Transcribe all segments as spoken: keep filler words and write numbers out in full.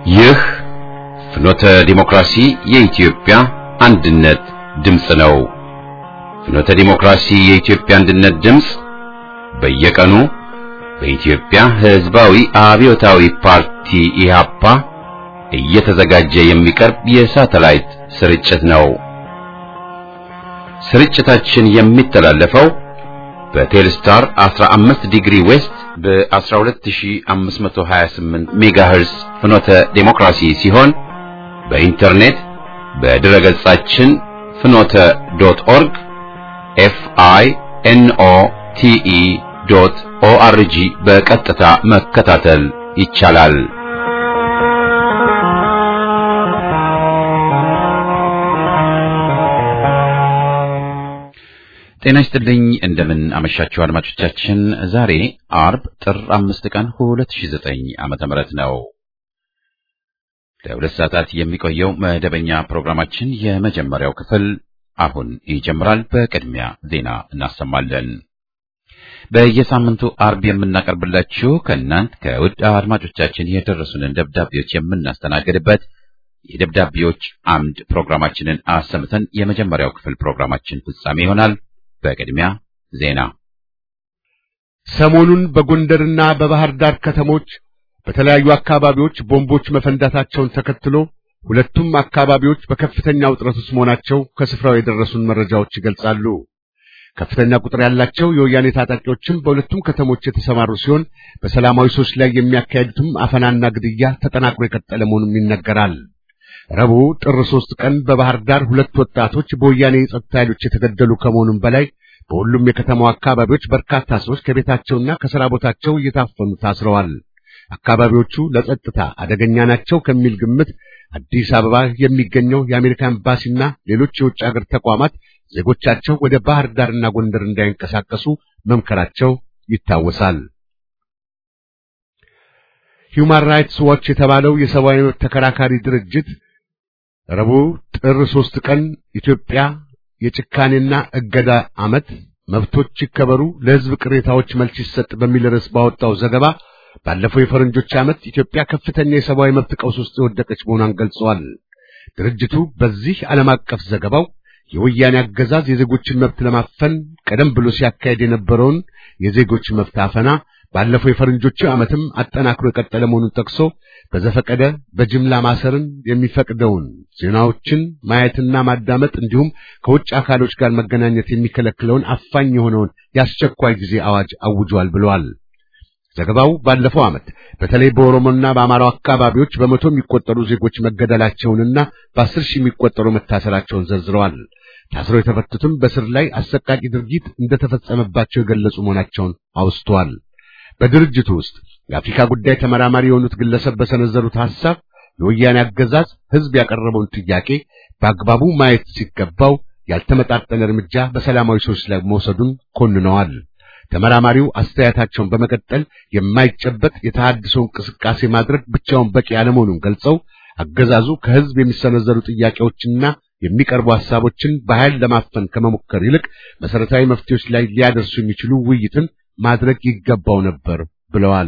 ይህ ፍኖተ ዲሞክራሲ የኢትዮጵያ አንድነት ድምጽ ነው። ፍኖተ ዲሞክራሲ የኢትዮጵያ አንድነት ድምጽ በየቀኑ በኢትዮጵያ ሕዝባዊ አብዮታዊ ፓርቲ ኢህአፓ እየተዘጋጀ የሚቀርብ የሳተላይት ስርጭት ነው። ስርጭታችን የሚተላለፈው በቴልስታር አስራ አምስት ዲግሪ ዌስት በ12528 ሜጋሄርዝ ፍኖተ ዲሞክራሲ ሲሆን በኢንተርኔት በድረ ገጻችን ፍኖተ ዶት ኦርግ ኤፍ አይ ኤን ኦ ቲ ኢ ዶት ኦ አር ጂ በቀጥታ መከታተል ይቻላል። ጤና ይስጥልኝ፣ እንደምን አመሻችሁ አድማጮቻችን። ዛሬ አርብ ጥር አምስት ቀን ሁለት ሺህ ዘጠኝ ዓመተ ምህረት ነው። ለሁለት ሰዓታት የሚቆየው መደበኛ ፕሮግራማችን የመጀመሪያው ክፍል አሁን ይጀምራል። በቅድሚያ ዜና እናሰማለን። በየሳምንቱ አርብ የምናቀርብላችሁ ከእናንት ከውድ አድማጮቻችን የደረሱንን ደብዳቤዎች የምናስተናግድበት የደብዳቤዎች አምድ ፕሮግራማችንን አሰምተን የመጀመሪያው ክፍል ፕሮግራማችን ፍጻሜ ይሆናል። በቅድሚያ ዜና። ሰሞኑን በጎንደርና በባህር ዳር ከተሞች በተለያዩ አካባቢዎች ቦምቦች መፈንዳታቸውን ተከትሎ ሁለቱም አካባቢዎች በከፍተኛ ውጥረት ውስጥ መሆናቸው ከስፍራው የደረሱን መረጃዎች ይገልጻሉ። ከፍተኛ ቁጥር ያላቸው የወያኔ ታጣቂዎችም በሁለቱም ከተሞች የተሰማሩ ሲሆን በሰላማዊ ሰዎች ላይ የሚያካሂዱትም አፈናና ግድያ ተጠናክሮ የቀጠለ መሆኑም ይነገራል። ረቡዕ ጥር ሦስት ቀን በባህር ዳር ሁለት ወጣቶች በወያኔ የጸጥታ ኃይሎች የተገደሉ ከመሆኑም በላይ በሁሉም የከተማው አካባቢዎች በርካታ ሰዎች ከቤታቸውና ከሥራ ቦታቸው እየታፈኑ ታስረዋል። አካባቢዎቹ ለጸጥታ አደገኛ ናቸው ከሚል ግምት አዲስ አበባ የሚገኘው የአሜሪካ ኤምባሲና ሌሎች የውጭ ሀገር ተቋማት ዜጎቻቸው ወደ ባህር ዳርና ጎንደር እንዳይንቀሳቀሱ መምከራቸው ይታወሳል። ሂውማን ራይትስ ዋች የተባለው የሰብአዊ መብት ተከራካሪ ድርጅት ረቡዕ ጥር ሦስት ቀን ኢትዮጵያ የጭካኔና እገዳ ዓመት መብቶች ይከበሩ፣ ለሕዝብ ቅሬታዎች መልስ ይሰጥ በሚል ርዕስ ባወጣው ዘገባ ባለፈው የፈረንጆች ዓመት ኢትዮጵያ ከፍተኛ የሰብአዊ መብት ቀውስ ውስጥ የወደቀች መሆኗን ገልጿል። ድርጅቱ በዚህ ዓለም አቀፍ ዘገባው የወያኔ አገዛዝ የዜጎችን መብት ለማፈን ቀደም ብሎ ሲያካሄድ የነበረውን የዜጎች መብት አፈና ባለፈው የፈረንጆቹ ዓመትም አጠናክሮ የቀጠለ መሆኑን ጠቅሶ በዘፈቀደ በጅምላ ማሰርን የሚፈቅደውን ዜናዎችን ማየትና ማዳመጥ እንዲሁም ከውጭ አካሎች ጋር መገናኘት የሚከለክለውን አፋኝ የሆነውን የአስቸኳይ ጊዜ አዋጅ አውጇል ብለዋል። ዘገባው ባለፈው ዓመት በተለይ በኦሮሞና በአማራው አካባቢዎች በመቶ የሚቆጠሩ ዜጎች መገደላቸውንና በአስር ሺህ የሚቆጠሩ መታሰራቸውን ዘርዝረዋል። ታስረው የተፈቱትም በስር ላይ አሰቃቂ ድርጊት እንደተፈጸመባቸው የገለጹ መሆናቸውን አውስተዋል። በድርጅቱ ውስጥ የአፍሪካ ጉዳይ ተመራማሪ የሆኑት ግለሰብ በሰነዘሩት ሐሳብ የወያኔ አገዛዝ ሕዝብ ያቀረበውን ጥያቄ በአግባቡ ማየት ሲገባው ያልተመጣጠነ እርምጃ በሰላማዊ ሰዎች ላይ መውሰዱን ኮንነዋል። ተመራማሪው አስተያየታቸውን በመቀጠል የማይጨበጥ የተሐድሶ እንቅስቃሴ ማድረግ ብቻውን በቂ አለመሆኑን ገልጸው አገዛዙ ከሕዝብ የሚሰነዘሩ ጥያቄዎችና የሚቀርቡ ሐሳቦችን በኃይል ለማፈን ከመሞከር ይልቅ መሰረታዊ መፍትሄዎች ላይ ሊያደርሱ የሚችሉ ውይይትን ማድረግ ይገባው ነበር ብለዋል።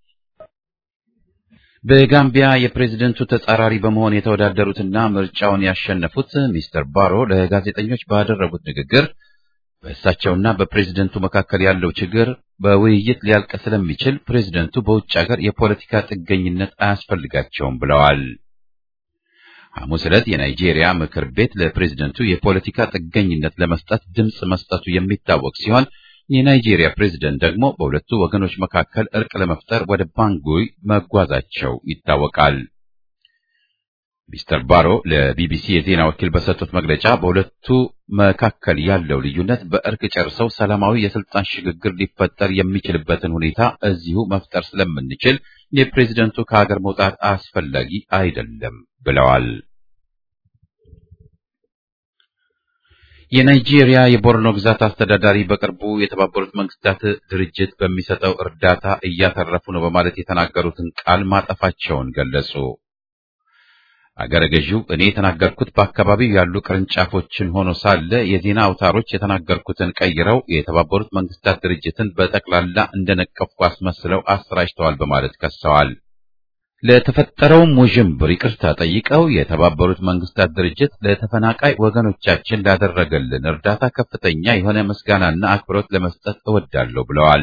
በጋምቢያ የፕሬዝደንቱ ተጻራሪ በመሆን የተወዳደሩትና ምርጫውን ያሸነፉት ሚስተር ባሮ ለጋዜጠኞች ባደረጉት ንግግር በእሳቸውና በፕሬዝደንቱ መካከል ያለው ችግር በውይይት ሊያልቅ ስለሚችል ፕሬዝደንቱ በውጭ ሀገር የፖለቲካ ጥገኝነት አያስፈልጋቸውም ብለዋል። ሐሙስ ዕለት የናይጄሪያ ምክር ቤት ለፕሬዝደንቱ የፖለቲካ ጥገኝነት ለመስጠት ድምጽ መስጠቱ የሚታወቅ ሲሆን የናይጄሪያ ፕሬዝደንት ደግሞ በሁለቱ ወገኖች መካከል እርቅ ለመፍጠር ወደ ባንጉይ መጓዛቸው ይታወቃል። ሚስተር ባሮ ለቢቢሲ የዜና ወኪል በሰጡት መግለጫ በሁለቱ መካከል ያለው ልዩነት በእርቅ ጨርሰው ሰላማዊ የስልጣን ሽግግር ሊፈጠር የሚችልበትን ሁኔታ እዚሁ መፍጠር ስለምንችል የፕሬዝደንቱ ከሀገር መውጣት አስፈላጊ አይደለም ብለዋል። የናይጄሪያ የቦርኖ ግዛት አስተዳዳሪ በቅርቡ የተባበሩት መንግስታት ድርጅት በሚሰጠው እርዳታ እያተረፉ ነው በማለት የተናገሩትን ቃል ማጠፋቸውን ገለጹ። አገረ ገዢው እኔ የተናገርኩት በአካባቢው ያሉ ቅርንጫፎችን ሆኖ ሳለ የዜና አውታሮች የተናገርኩትን ቀይረው የተባበሩት መንግስታት ድርጅትን በጠቅላላ እንደነቀፍኩ አስመስለው አሰራጭተዋል በማለት ከሰዋል። ለተፈጠረው ውዥንብር ይቅርታ ጠይቀው የተባበሩት መንግስታት ድርጅት ለተፈናቃይ ወገኖቻችን ላደረገልን እርዳታ ከፍተኛ የሆነ ምስጋናና አክብሮት ለመስጠት እወዳለሁ ብለዋል።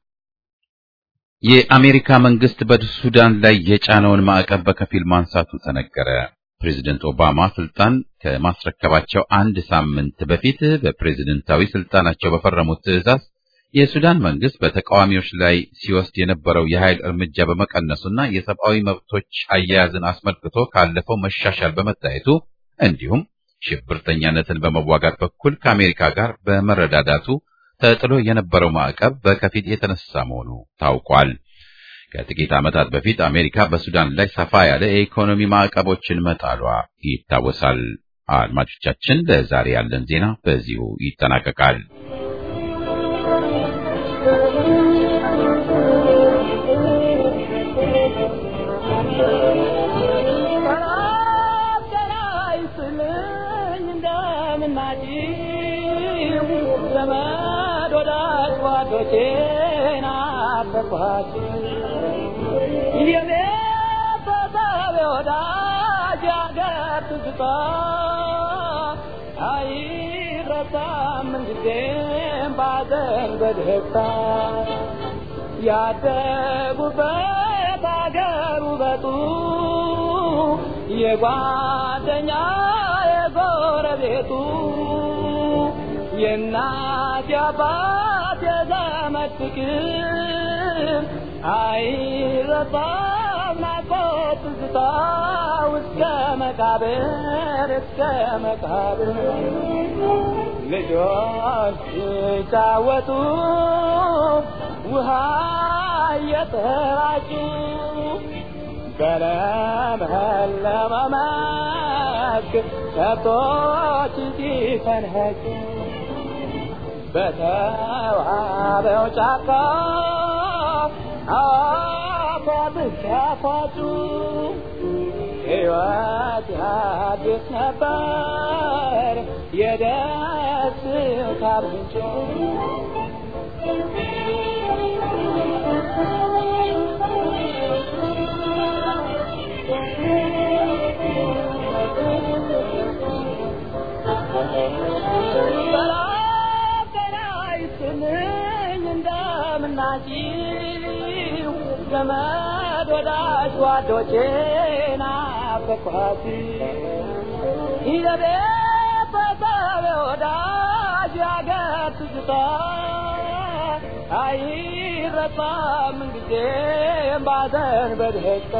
የአሜሪካ መንግስት በሱዳን ላይ የጫነውን ማዕቀብ በከፊል ማንሳቱ ተነገረ። ፕሬዝደንት ኦባማ ስልጣን ከማስረከባቸው አንድ ሳምንት በፊት በፕሬዝደንታዊ ስልጣናቸው በፈረሙት ትዕዛዝ የሱዳን መንግስት በተቃዋሚዎች ላይ ሲወስድ የነበረው የኃይል እርምጃ በመቀነሱና የሰብአዊ መብቶች አያያዝን አስመልክቶ ካለፈው መሻሻል በመታየቱ እንዲሁም ሽብርተኛነትን በመዋጋት በኩል ከአሜሪካ ጋር በመረዳዳቱ ተጥሎ የነበረው ማዕቀብ በከፊል የተነሳ መሆኑ ታውቋል። ከጥቂት ዓመታት በፊት አሜሪካ በሱዳን ላይ ሰፋ ያለ የኢኮኖሚ ማዕቀቦችን መጣሏ ይታወሳል። አድማጮቻችን፣ ለዛሬ ያለን ዜና በዚሁ ይጠናቀቃል። ያደጉበት አገር ውበቱ የጓደኛ የጎረቤቱ የእናት የአባት የዘመድ ፍቅር አይረሳም ናፍቆት ትዝታ እስከ መቃብር እስከ መቃብር ልጆች ሲጫወቱ ውሃ እየተራጩ በለመለመ መስክ ከብቶች ሲፈንጩ በተዋበው ጫካ አፏብስ ያፏጩ ሕይወት ያድስ ነበር የደስታ ምንጭ እንደምናችሁ ዘመድ ወዳጅ ጓዶቼ ናፈቅኋት ይለቤተሰብ ወዳጅ ያገር ትዝታ አይረሳም ምንጊዜም ባዘን በደስታ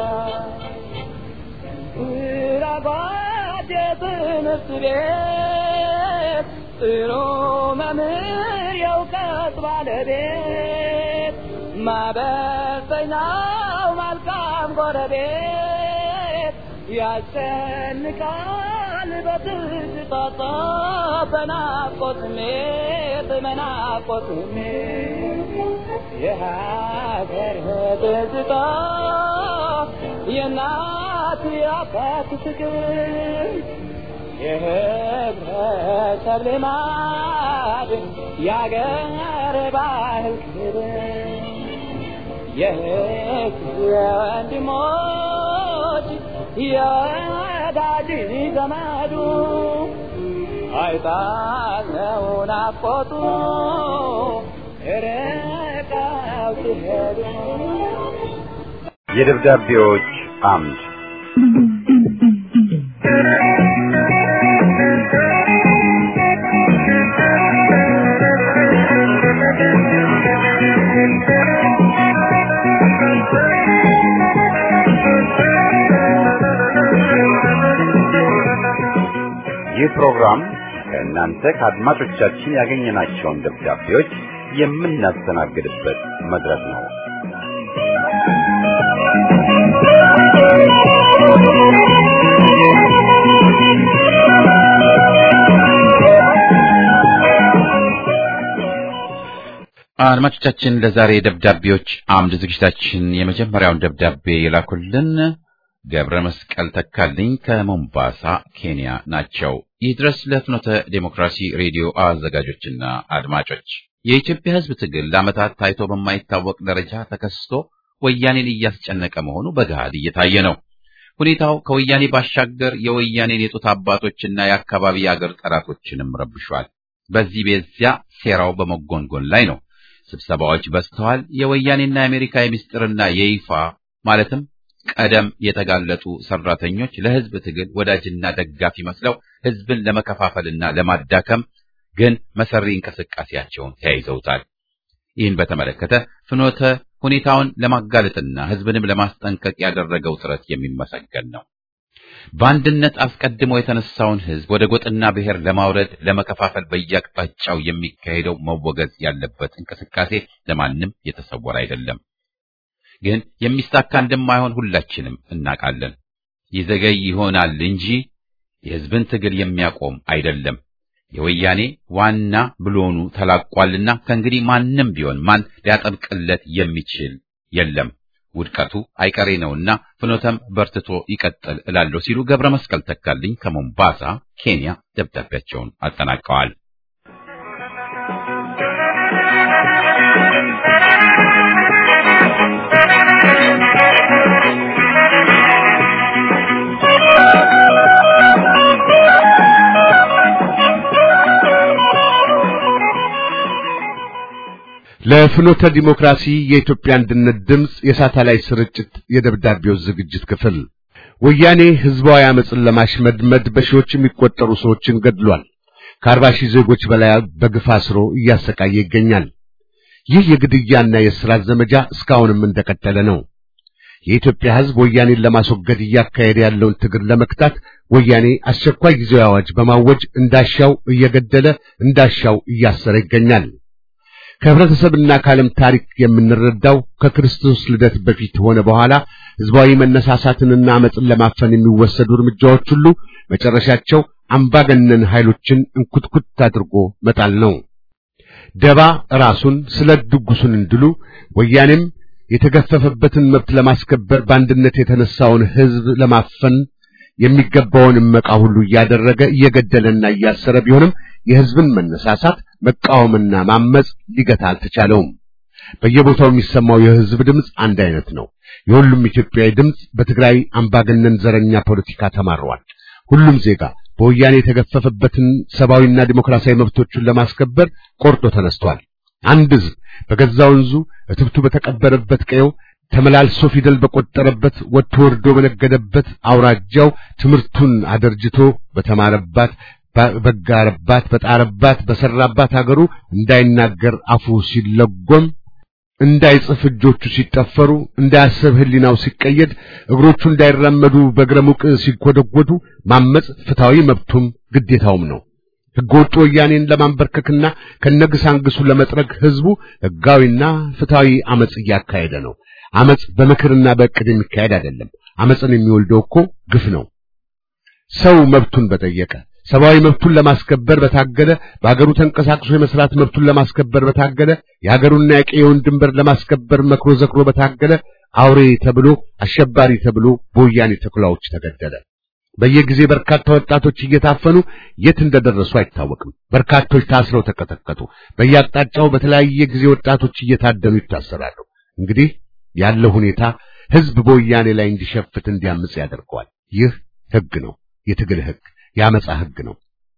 ራጓድ የትምህርት ቤት ጥሩ መምህር የእውቀት ባለቤት ማበሰኛው መልካም ጎረቤት ያስጨንቃል በትዝታ በናፍቆት ስሜት በናፍቆት ስሜት የሀገር ትዝታ የእናት የአባት ፍቅር የህብረተሰብ ልማድ የአገር ባህል ክብር የህዝብ ወንድሞች የወዳጅ ዘመዱ አይጣለው ናፍቆቱ ርቀው ሲሄዱ የደብዳቤዎች አምድ ይህ ፕሮግራም ከእናንተ ከአድማጮቻችን ያገኘናቸውን ደብዳቤዎች የምናስተናግድበት መድረክ ነው። አድማጮቻችን ለዛሬ ደብዳቤዎች አምድ ዝግጅታችን የመጀመሪያውን ደብዳቤ የላኩልን ገብረ መስቀል ተካልኝ ከሞምባሳ ኬንያ ናቸው። ይድረስ ለፍኖተ ዴሞክራሲ ሬዲዮ አዘጋጆችና አድማጮች፣ የኢትዮጵያ ሕዝብ ትግል ለዓመታት ታይቶ በማይታወቅ ደረጃ ተከስቶ ወያኔን እያስጨነቀ መሆኑ በገሃድ እየታየ ነው። ሁኔታው ከወያኔ ባሻገር የወያኔን የጡት አባቶችና የአካባቢ አገር ጠላቶችንም ረብሿል። በዚህ በዚያ ሴራው በመጎንጎን ላይ ነው። ስብሰባዎች በዝተዋል። የወያኔና የአሜሪካ የምስጢርና የይፋ ማለትም ቀደም የተጋለጡ ሰራተኞች ለህዝብ ትግል ወዳጅና ደጋፊ መስለው ህዝብን ለመከፋፈልና ለማዳከም ግን መሰሪ እንቅስቃሴያቸውን ተያይዘውታል። ይህን በተመለከተ ፍኖተ ሁኔታውን ለማጋለጥና ህዝብንም ለማስጠንቀቅ ያደረገው ጥረት የሚመሰገን ነው። በአንድነት አስቀድሞ የተነሳውን ህዝብ ወደ ጎጥና ብሔር ለማውረድ ለመከፋፈል በየአቅጣጫው የሚካሄደው መወገዝ ያለበት እንቅስቃሴ ለማንም የተሰወረ አይደለም። ግን የሚሳካ እንደማይሆን ሁላችንም እናውቃለን። ይዘገይ ይሆናል እንጂ የህዝብን ትግል የሚያቆም አይደለም። የወያኔ ዋና ብሎኑ ተላቋልና ከእንግዲህ ማንም ቢሆን ማን ሊያጠብቅለት የሚችል የለም። ውድቀቱ አይቀሬ ነውና ፍኖተም በርትቶ ይቀጥል እላለሁ ሲሉ ገብረ መስቀል ተካልኝ ከሞምባሳ ኬንያ ደብዳቤያቸውን አጠናቀዋል። ለፍኖተ ዲሞክራሲ የኢትዮጵያ አንድነት ድምጽ የሳተላይት ስርጭት የደብዳቤው ዝግጅት ክፍል ወያኔ ህዝባዊ አመጽን ለማሽመድመድ በሺዎች የሚቆጠሩ ሰዎችን ገድሏል። ከአርባ ሺህ ዜጎች በላይ በግፍ አስሮ እያሰቃየ ይገኛል። ይህ የግድያና የእስራት ዘመቻ እስካሁንም እንደቀጠለ ነው። የኢትዮጵያ ህዝብ ወያኔን ለማስወገድ እያካሄደ ያለውን ትግል ለመክታት ወያኔ አስቸኳይ ጊዜያዊ አዋጅ በማወጅ እንዳሻው እየገደለ እንዳሻው እያሰረ ይገኛል። ከህብረተሰብና ከዓለም ታሪክ የምንረዳው ከክርስቶስ ልደት በፊት ሆነ በኋላ ህዝባዊ መነሳሳትንና አመጽን ለማፈን የሚወሰዱ እርምጃዎች ሁሉ መጨረሻቸው አምባገነን ኃይሎችን እንኩትኩት አድርጎ መጣል ነው። ደባ ራሱን ስለ ድጉሱን እንድሉ ወያኔም የተገፈፈበትን መብት ለማስከበር በአንድነት የተነሳውን ህዝብ ለማፈን የሚገባውን መቃ ሁሉ እያደረገ እየገደለና እያሰረ ቢሆንም የህዝብን መነሳሳት መቃወምና ማመጽ ሊገታ አልተቻለውም። በየቦታው የሚሰማው የህዝብ ድምጽ አንድ አይነት ነው። የሁሉም ኢትዮጵያዊ ድምጽ በትግራይ አምባገነን ዘረኛ ፖለቲካ ተማሯል። ሁሉም ዜጋ በወያኔ የተገፈፈበትን ሰብአዊና ዲሞክራሲያዊ መብቶችን ለማስከበር ቆርጦ ተነስቷል። አንድ ህዝብ በገዛ ወንዙ እትብቱ በተቀበረበት ቀየው ተመላልሶ ፊደል በቆጠረበት ወጥቶ ወርዶ በነገደበት አውራጃው ትምህርቱን አደርጅቶ በተማረባት በጋረባት በጣረባት በሰራባት ሀገሩ እንዳይናገር አፉ ሲለጎም እንዳይጽፍ እጆቹ ሲጠፈሩ እንዳያስብ ህሊናው ሲቀየድ እግሮቹ እንዳይራመዱ በእግረሙቅ ሲኮደጎዱ ማመጽ ፍትሃዊ መብቱም ግዴታውም ነው። ህገወጥ ወያኔን ለማንበርከክና ከነግሳንግሱ ለመጥረግ ህዝቡ ህጋዊና ፍትሃዊ አመጽ እያካሄደ ነው። አመጽ በምክርና በእቅድ የሚካሄድ አይደለም። አመጽን የሚወልደው እኮ ግፍ ነው። ሰው መብቱን በጠየቀ ሰብአዊ መብቱን ለማስከበር በታገለ በአገሩ ተንቀሳቅሶ የመስራት መብቱን ለማስከበር በታገለ የሀገሩና የቀየውን ድንበር ለማስከበር መክሮ ዘክሮ በታገለ አውሬ ተብሎ አሸባሪ ተብሎ በወያኔ ተኩላዎች ተገደለ። በየጊዜ በርካታ ወጣቶች እየታፈኑ የት እንደደረሱ አይታወቅም። በርካቶች ታስረው ተቀጠቀጡ። በየአቅጣጫው በተለያየ ጊዜ ወጣቶች እየታደኑ ይታሰራሉ። እንግዲህ ያለው ሁኔታ ህዝብ በወያኔ ላይ እንዲሸፍት እንዲያምጽ ያደርገዋል። ይህ ህግ ነው፣ የትግል ህግ፣ ያመጻ ህግ ነው።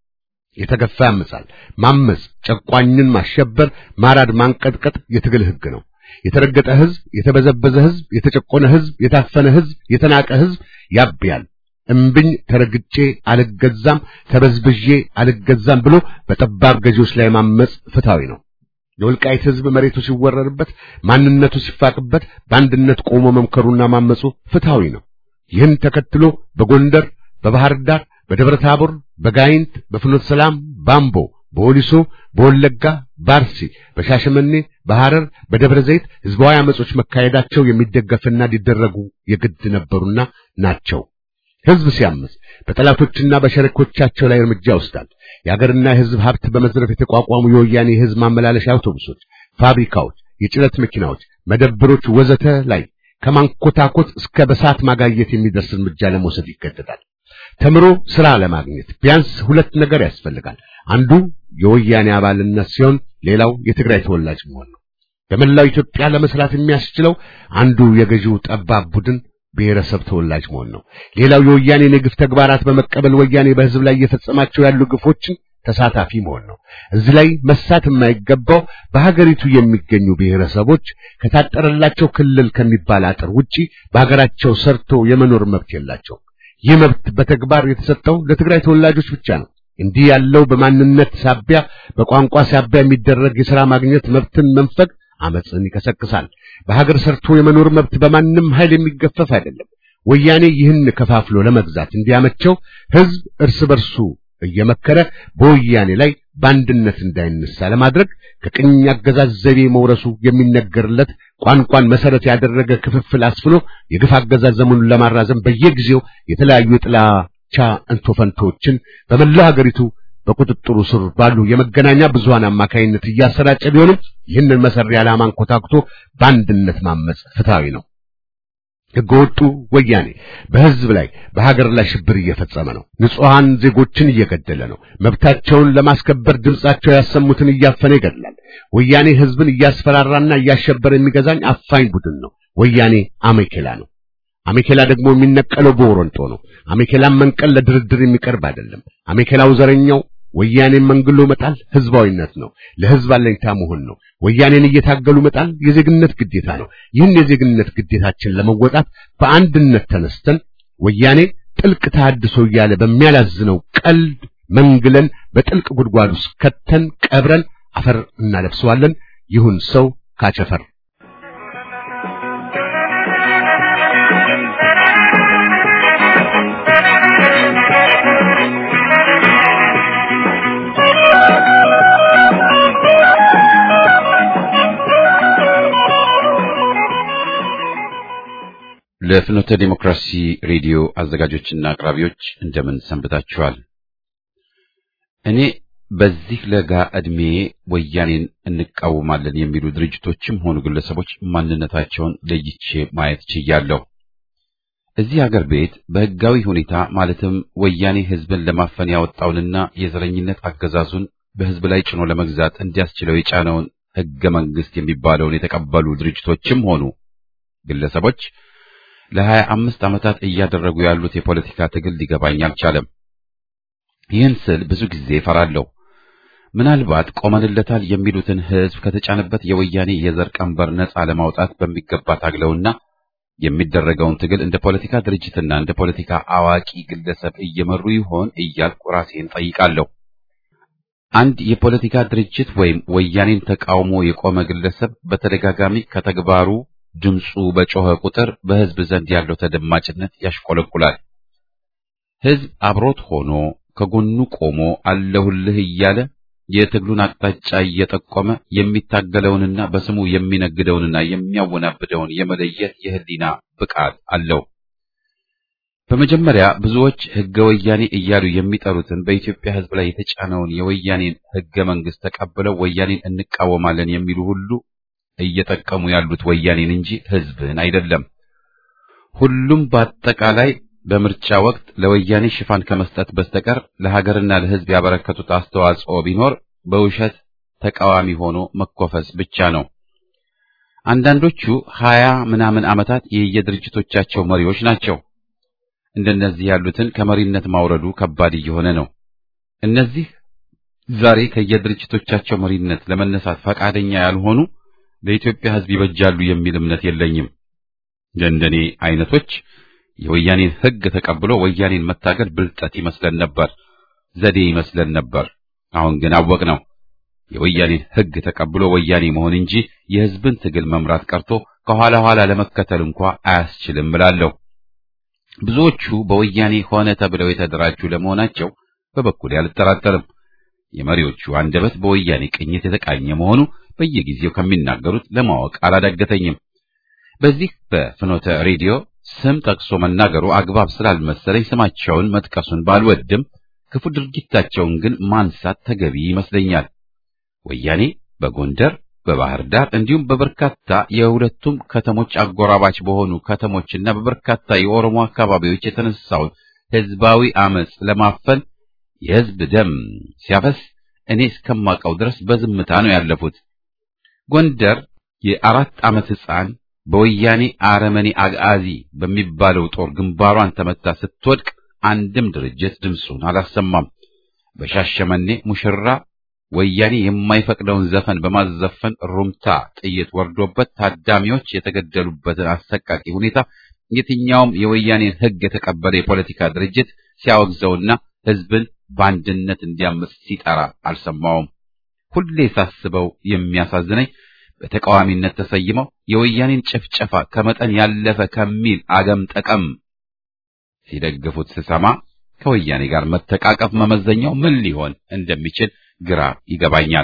የተገፋ ያመጻል። ማመጽ፣ ጨቋኝን ማሸበር፣ ማራድ፣ ማንቀጥቀጥ የትግል ህግ ነው። የተረገጠ ህዝብ፣ የተበዘበዘ ህዝብ፣ የተጨቆነ ህዝብ፣ የታፈነ ህዝብ፣ የተናቀ ህዝብ ያብያል። እምብኝ ተረግጬ አልገዛም ተበዝብዤ አልገዛም ብሎ በጠባብ ገዢዎች ላይ ማመጽ ፍትሃዊ ነው። የወልቃይት ህዝብ መሬቱ ሲወረርበት ማንነቱ ሲፋቅበት በአንድነት ቆሞ መምከሩና ማመጹ ፍትሃዊ ነው። ይህን ተከትሎ በጎንደር፣ በባህር ዳር፣ በደብረ ታቦር፣ በጋይንት፣ በፍኖተ ሰላም፣ ባምቦ፣ በወሊሶ፣ በወለጋ፣ ባርሲ፣ በሻሸመኔ፣ በሐረር፣ በደብረ ዘይት ህዝባዊ አመጾች መካሄዳቸው የሚደገፍና ሊደረጉ የግድ ነበሩና ናቸው። ህዝብ ሲያምጽ በጠላቶችና በሸሪኮቻቸው ላይ እርምጃ ወስዷል። የሀገርና የህዝብ ሀብት በመዝረፍ የተቋቋሙ የወያኔ ህዝብ ማመላለሻ አውቶቡሶች፣ ፋብሪካዎች፣ የጭነት መኪናዎች፣ መደብሮች ወዘተ ላይ ከማንኮታኮት እስከ በሳት ማጋየት የሚደርስ እርምጃ ለመውሰድ ይገደዳል። ተምሮ ስራ ለማግኘት ቢያንስ ሁለት ነገር ያስፈልጋል። አንዱ የወያኔ አባልነት ሲሆን ሌላው የትግራይ ተወላጅ መሆን ነው። በመላው ኢትዮጵያ ለመስራት የሚያስችለው አንዱ የገዢው ጠባብ ቡድን ብሔረሰብ ተወላጅ መሆን ነው። ሌላው የወያኔን የግፍ ተግባራት በመቀበል ወያኔ በህዝብ ላይ እየፈጸማቸው ያሉ ግፎችን ተሳታፊ መሆን ነው። እዚህ ላይ መሳት የማይገባው በሀገሪቱ የሚገኙ ብሔረሰቦች ከታጠረላቸው ክልል ከሚባል አጥር ውጪ በሀገራቸው ሰርቶ የመኖር መብት የላቸውም። ይህ መብት በተግባር የተሰጠው ለትግራይ ተወላጆች ብቻ ነው። እንዲህ ያለው በማንነት ሳቢያ በቋንቋ ሳቢያ የሚደረግ የሥራ ማግኘት መብትን መንፈግ አመጽን ይቀሰቅሳል። በሀገር ሰርቶ የመኖር መብት በማንም ኃይል የሚገፈፍ አይደለም። ወያኔ ይህን ከፋፍሎ ለመግዛት እንዲያመቸው ህዝብ እርስ በርሱ እየመከረ በወያኔ ላይ ባንድነት እንዳይነሳ ለማድረግ ከቅኝ አገዛዝ ዘይቤ መውረሱ የሚነገርለት ቋንቋን መሰረት ያደረገ ክፍፍል አስፍኖ የግፍ አገዛዝ ዘመኑን ለማራዘም በየጊዜው የተለያዩ ጥላቻ እንቶፈንቶችን በመላው ሀገሪቱ በቁጥጥሩ ስር ባሉ የመገናኛ ብዙሃን አማካይነት እያሰራጨ ቢሆንም ይህንን መሰሪ ዓላማን ኮታክቶ ባንድነት ማመጽ ፍትሃዊ ነው። ህገወጡ ወያኔ በህዝብ ላይ በሀገር ላይ ሽብር እየፈጸመ ነው። ንጹሃን ዜጎችን እየገደለ ነው። መብታቸውን ለማስከበር ድምጻቸው ያሰሙትን እያፈነ ይገድላል። ወያኔ ህዝብን እያስፈራራና እያሸበረ የሚገዛኝ አፋኝ ቡድን ነው። ወያኔ አሜኬላ ነው። አሜኬላ ደግሞ የሚነቀለው በወሮንጦ ነው። አሜኬላን መንቀል ለድርድር የሚቀርብ አይደለም። አሜኬላው ዘረኛው ወያኔን መንግሎ መጣል ህዝባዊነት ነው። ለህዝብ አለኝታ መሆን ነው። ወያኔን እየታገሉ መጣል የዜግነት ግዴታ ነው። ይህን የዜግነት ግዴታችን ለመወጣት በአንድነት ተነስተን ወያኔ ጥልቅ ተሐድሶ እያለ በሚያላዝነው ቀልድ መንግለን በጥልቅ ጉድጓድ ውስጥ ከተን ቀብረን አፈር እናለብሰዋለን። ይሁን ሰው ካቸፈር ለፍኖተ ዲሞክራሲ ሬዲዮ አዘጋጆችና አቅራቢዎች እንደምን ሰንብታችኋል? እኔ በዚህ ለጋ ዕድሜ ወያኔን እንቃወማለን የሚሉ ድርጅቶችም ሆኑ ግለሰቦች ማንነታቸውን ለይቼ ማየት ችያለሁ። እዚህ ሀገር ቤት በህጋዊ ሁኔታ ማለትም ወያኔ ህዝብን ለማፈን ያወጣውንና የዘረኝነት አገዛዙን በህዝብ ላይ ጭኖ ለመግዛት እንዲያስችለው የጫነውን ህገ መንግስት የሚባለውን የተቀበሉ ድርጅቶችም ሆኑ ግለሰቦች ለሀያ አምስት ዓመታት እያደረጉ ያሉት የፖለቲካ ትግል ሊገባኝ አልቻለም። ይህን ስል ብዙ ጊዜ ፈራለሁ። ምናልባት ቆመንለታል የሚሉትን ህዝብ ከተጫነበት የወያኔ የዘር ቀንበር ነፃ ለማውጣት በሚገባ ታግለውና የሚደረገውን ትግል እንደ ፖለቲካ ድርጅትና እንደ ፖለቲካ አዋቂ ግለሰብ እየመሩ ይሆን እያልኩ ራሴን ጠይቃለሁ። አንድ የፖለቲካ ድርጅት ወይም ወያኔን ተቃውሞ የቆመ ግለሰብ በተደጋጋሚ ከተግባሩ ድምፁ በጮኸ ቁጥር በህዝብ ዘንድ ያለው ተደማጭነት ያሽቆለቁላል። ህዝብ አብሮት ሆኖ ከጎኑ ቆሞ አለሁልህ እያለ የትግሉን አቅጣጫ እየጠቆመ የሚታገለውንና በስሙ የሚነግደውንና የሚያወናብደውን የመለየት የህሊና ብቃት አለው። በመጀመሪያ ብዙዎች ህገ ወያኔ እያሉ የሚጠሩትን በኢትዮጵያ ህዝብ ላይ የተጫነውን የወያኔን ህገ መንግስት ተቀብለው ወያኔን እንቃወማለን የሚሉ ሁሉ እየጠቀሙ ያሉት ወያኔን እንጂ ህዝብን አይደለም። ሁሉም በአጠቃላይ በምርጫ ወቅት ለወያኔ ሽፋን ከመስጠት በስተቀር ለሀገርና ለህዝብ ያበረከቱት አስተዋጽኦ ቢኖር በውሸት ተቃዋሚ ሆኖ መኮፈስ ብቻ ነው። አንዳንዶቹ ሀያ ምናምን ዓመታት የየድርጅቶቻቸው መሪዎች ናቸው። እንደነዚህ ያሉትን ከመሪነት ማውረዱ ከባድ እየሆነ ነው። እነዚህ ዛሬ ከየድርጅቶቻቸው መሪነት ለመነሳት ፈቃደኛ ያልሆኑ ለኢትዮጵያ ህዝብ ይበጃሉ የሚል እምነት የለኝም። እንደኔ አይነቶች የወያኔን ህግ ተቀብሎ ወያኔን መታገል ብልጠት ይመስለን ነበር፣ ዘዴ ይመስለን ነበር። አሁን ግን አወቅነው። የወያኔን ህግ ተቀብሎ ወያኔ መሆን እንጂ የህዝብን ትግል መምራት ቀርቶ ከኋላ ኋላ ለመከተል እንኳን አያስችልም እላለሁ። ብዙዎቹ በወያኔ ሆነ ተብለው የተደራጁ ለመሆናቸው በበኩል አልጠራጠርም። የመሪዎቹ አንደበት በወያኔ ቅኝት የተቃኘ መሆኑ በየጊዜው ከሚናገሩት ለማወቅ አላዳገተኝም። በዚህ በፍኖተ ሬዲዮ ስም ጠቅሶ መናገሩ አግባብ ስላልመሰለኝ ስማቸውን መጥቀሱን ባልወድም ክፉ ድርጊታቸውን ግን ማንሳት ተገቢ ይመስለኛል። ወያኔ በጎንደር፣ በባህር ዳር እንዲሁም በበርካታ የሁለቱም ከተሞች አጎራባች በሆኑ ከተሞችና በበርካታ የኦሮሞ አካባቢዎች የተነሳውን ህዝባዊ አመጽ ለማፈን የህዝብ ደም ሲያፈስ እኔ እስከማውቀው ድረስ በዝምታ ነው ያለፉት። ጎንደር የአራት ዓመት ሕፃን በወያኔ አረመኔ አጋዚ በሚባለው ጦር ግንባሯን ተመታ ስትወድቅ አንድም ድርጅት ድምፁን አላሰማም። በሻሸመኔ ሙሽራ ወያኔ የማይፈቅደውን ዘፈን በማዘፈን ሩምታ ጥይት ወርዶበት ታዳሚዎች የተገደሉበትን አሰቃቂ ሁኔታ የትኛውም የወያኔን ሕግ የተቀበለ የፖለቲካ ድርጅት ሲያወግዘውና ሕዝብን በአንድነት እንዲያምስ ሲጠራ አልሰማውም። ሁሌ ሳስበው የሚያሳዝነኝ በተቃዋሚነት ተሰይመው የወያኔን ጭፍጨፋ ከመጠን ያለፈ ከሚል አገም ጠቀም ሲደግፉት ስሰማ ከወያኔ ጋር መተቃቀፍ መመዘኛው ምን ሊሆን እንደሚችል ግራ ይገባኛል።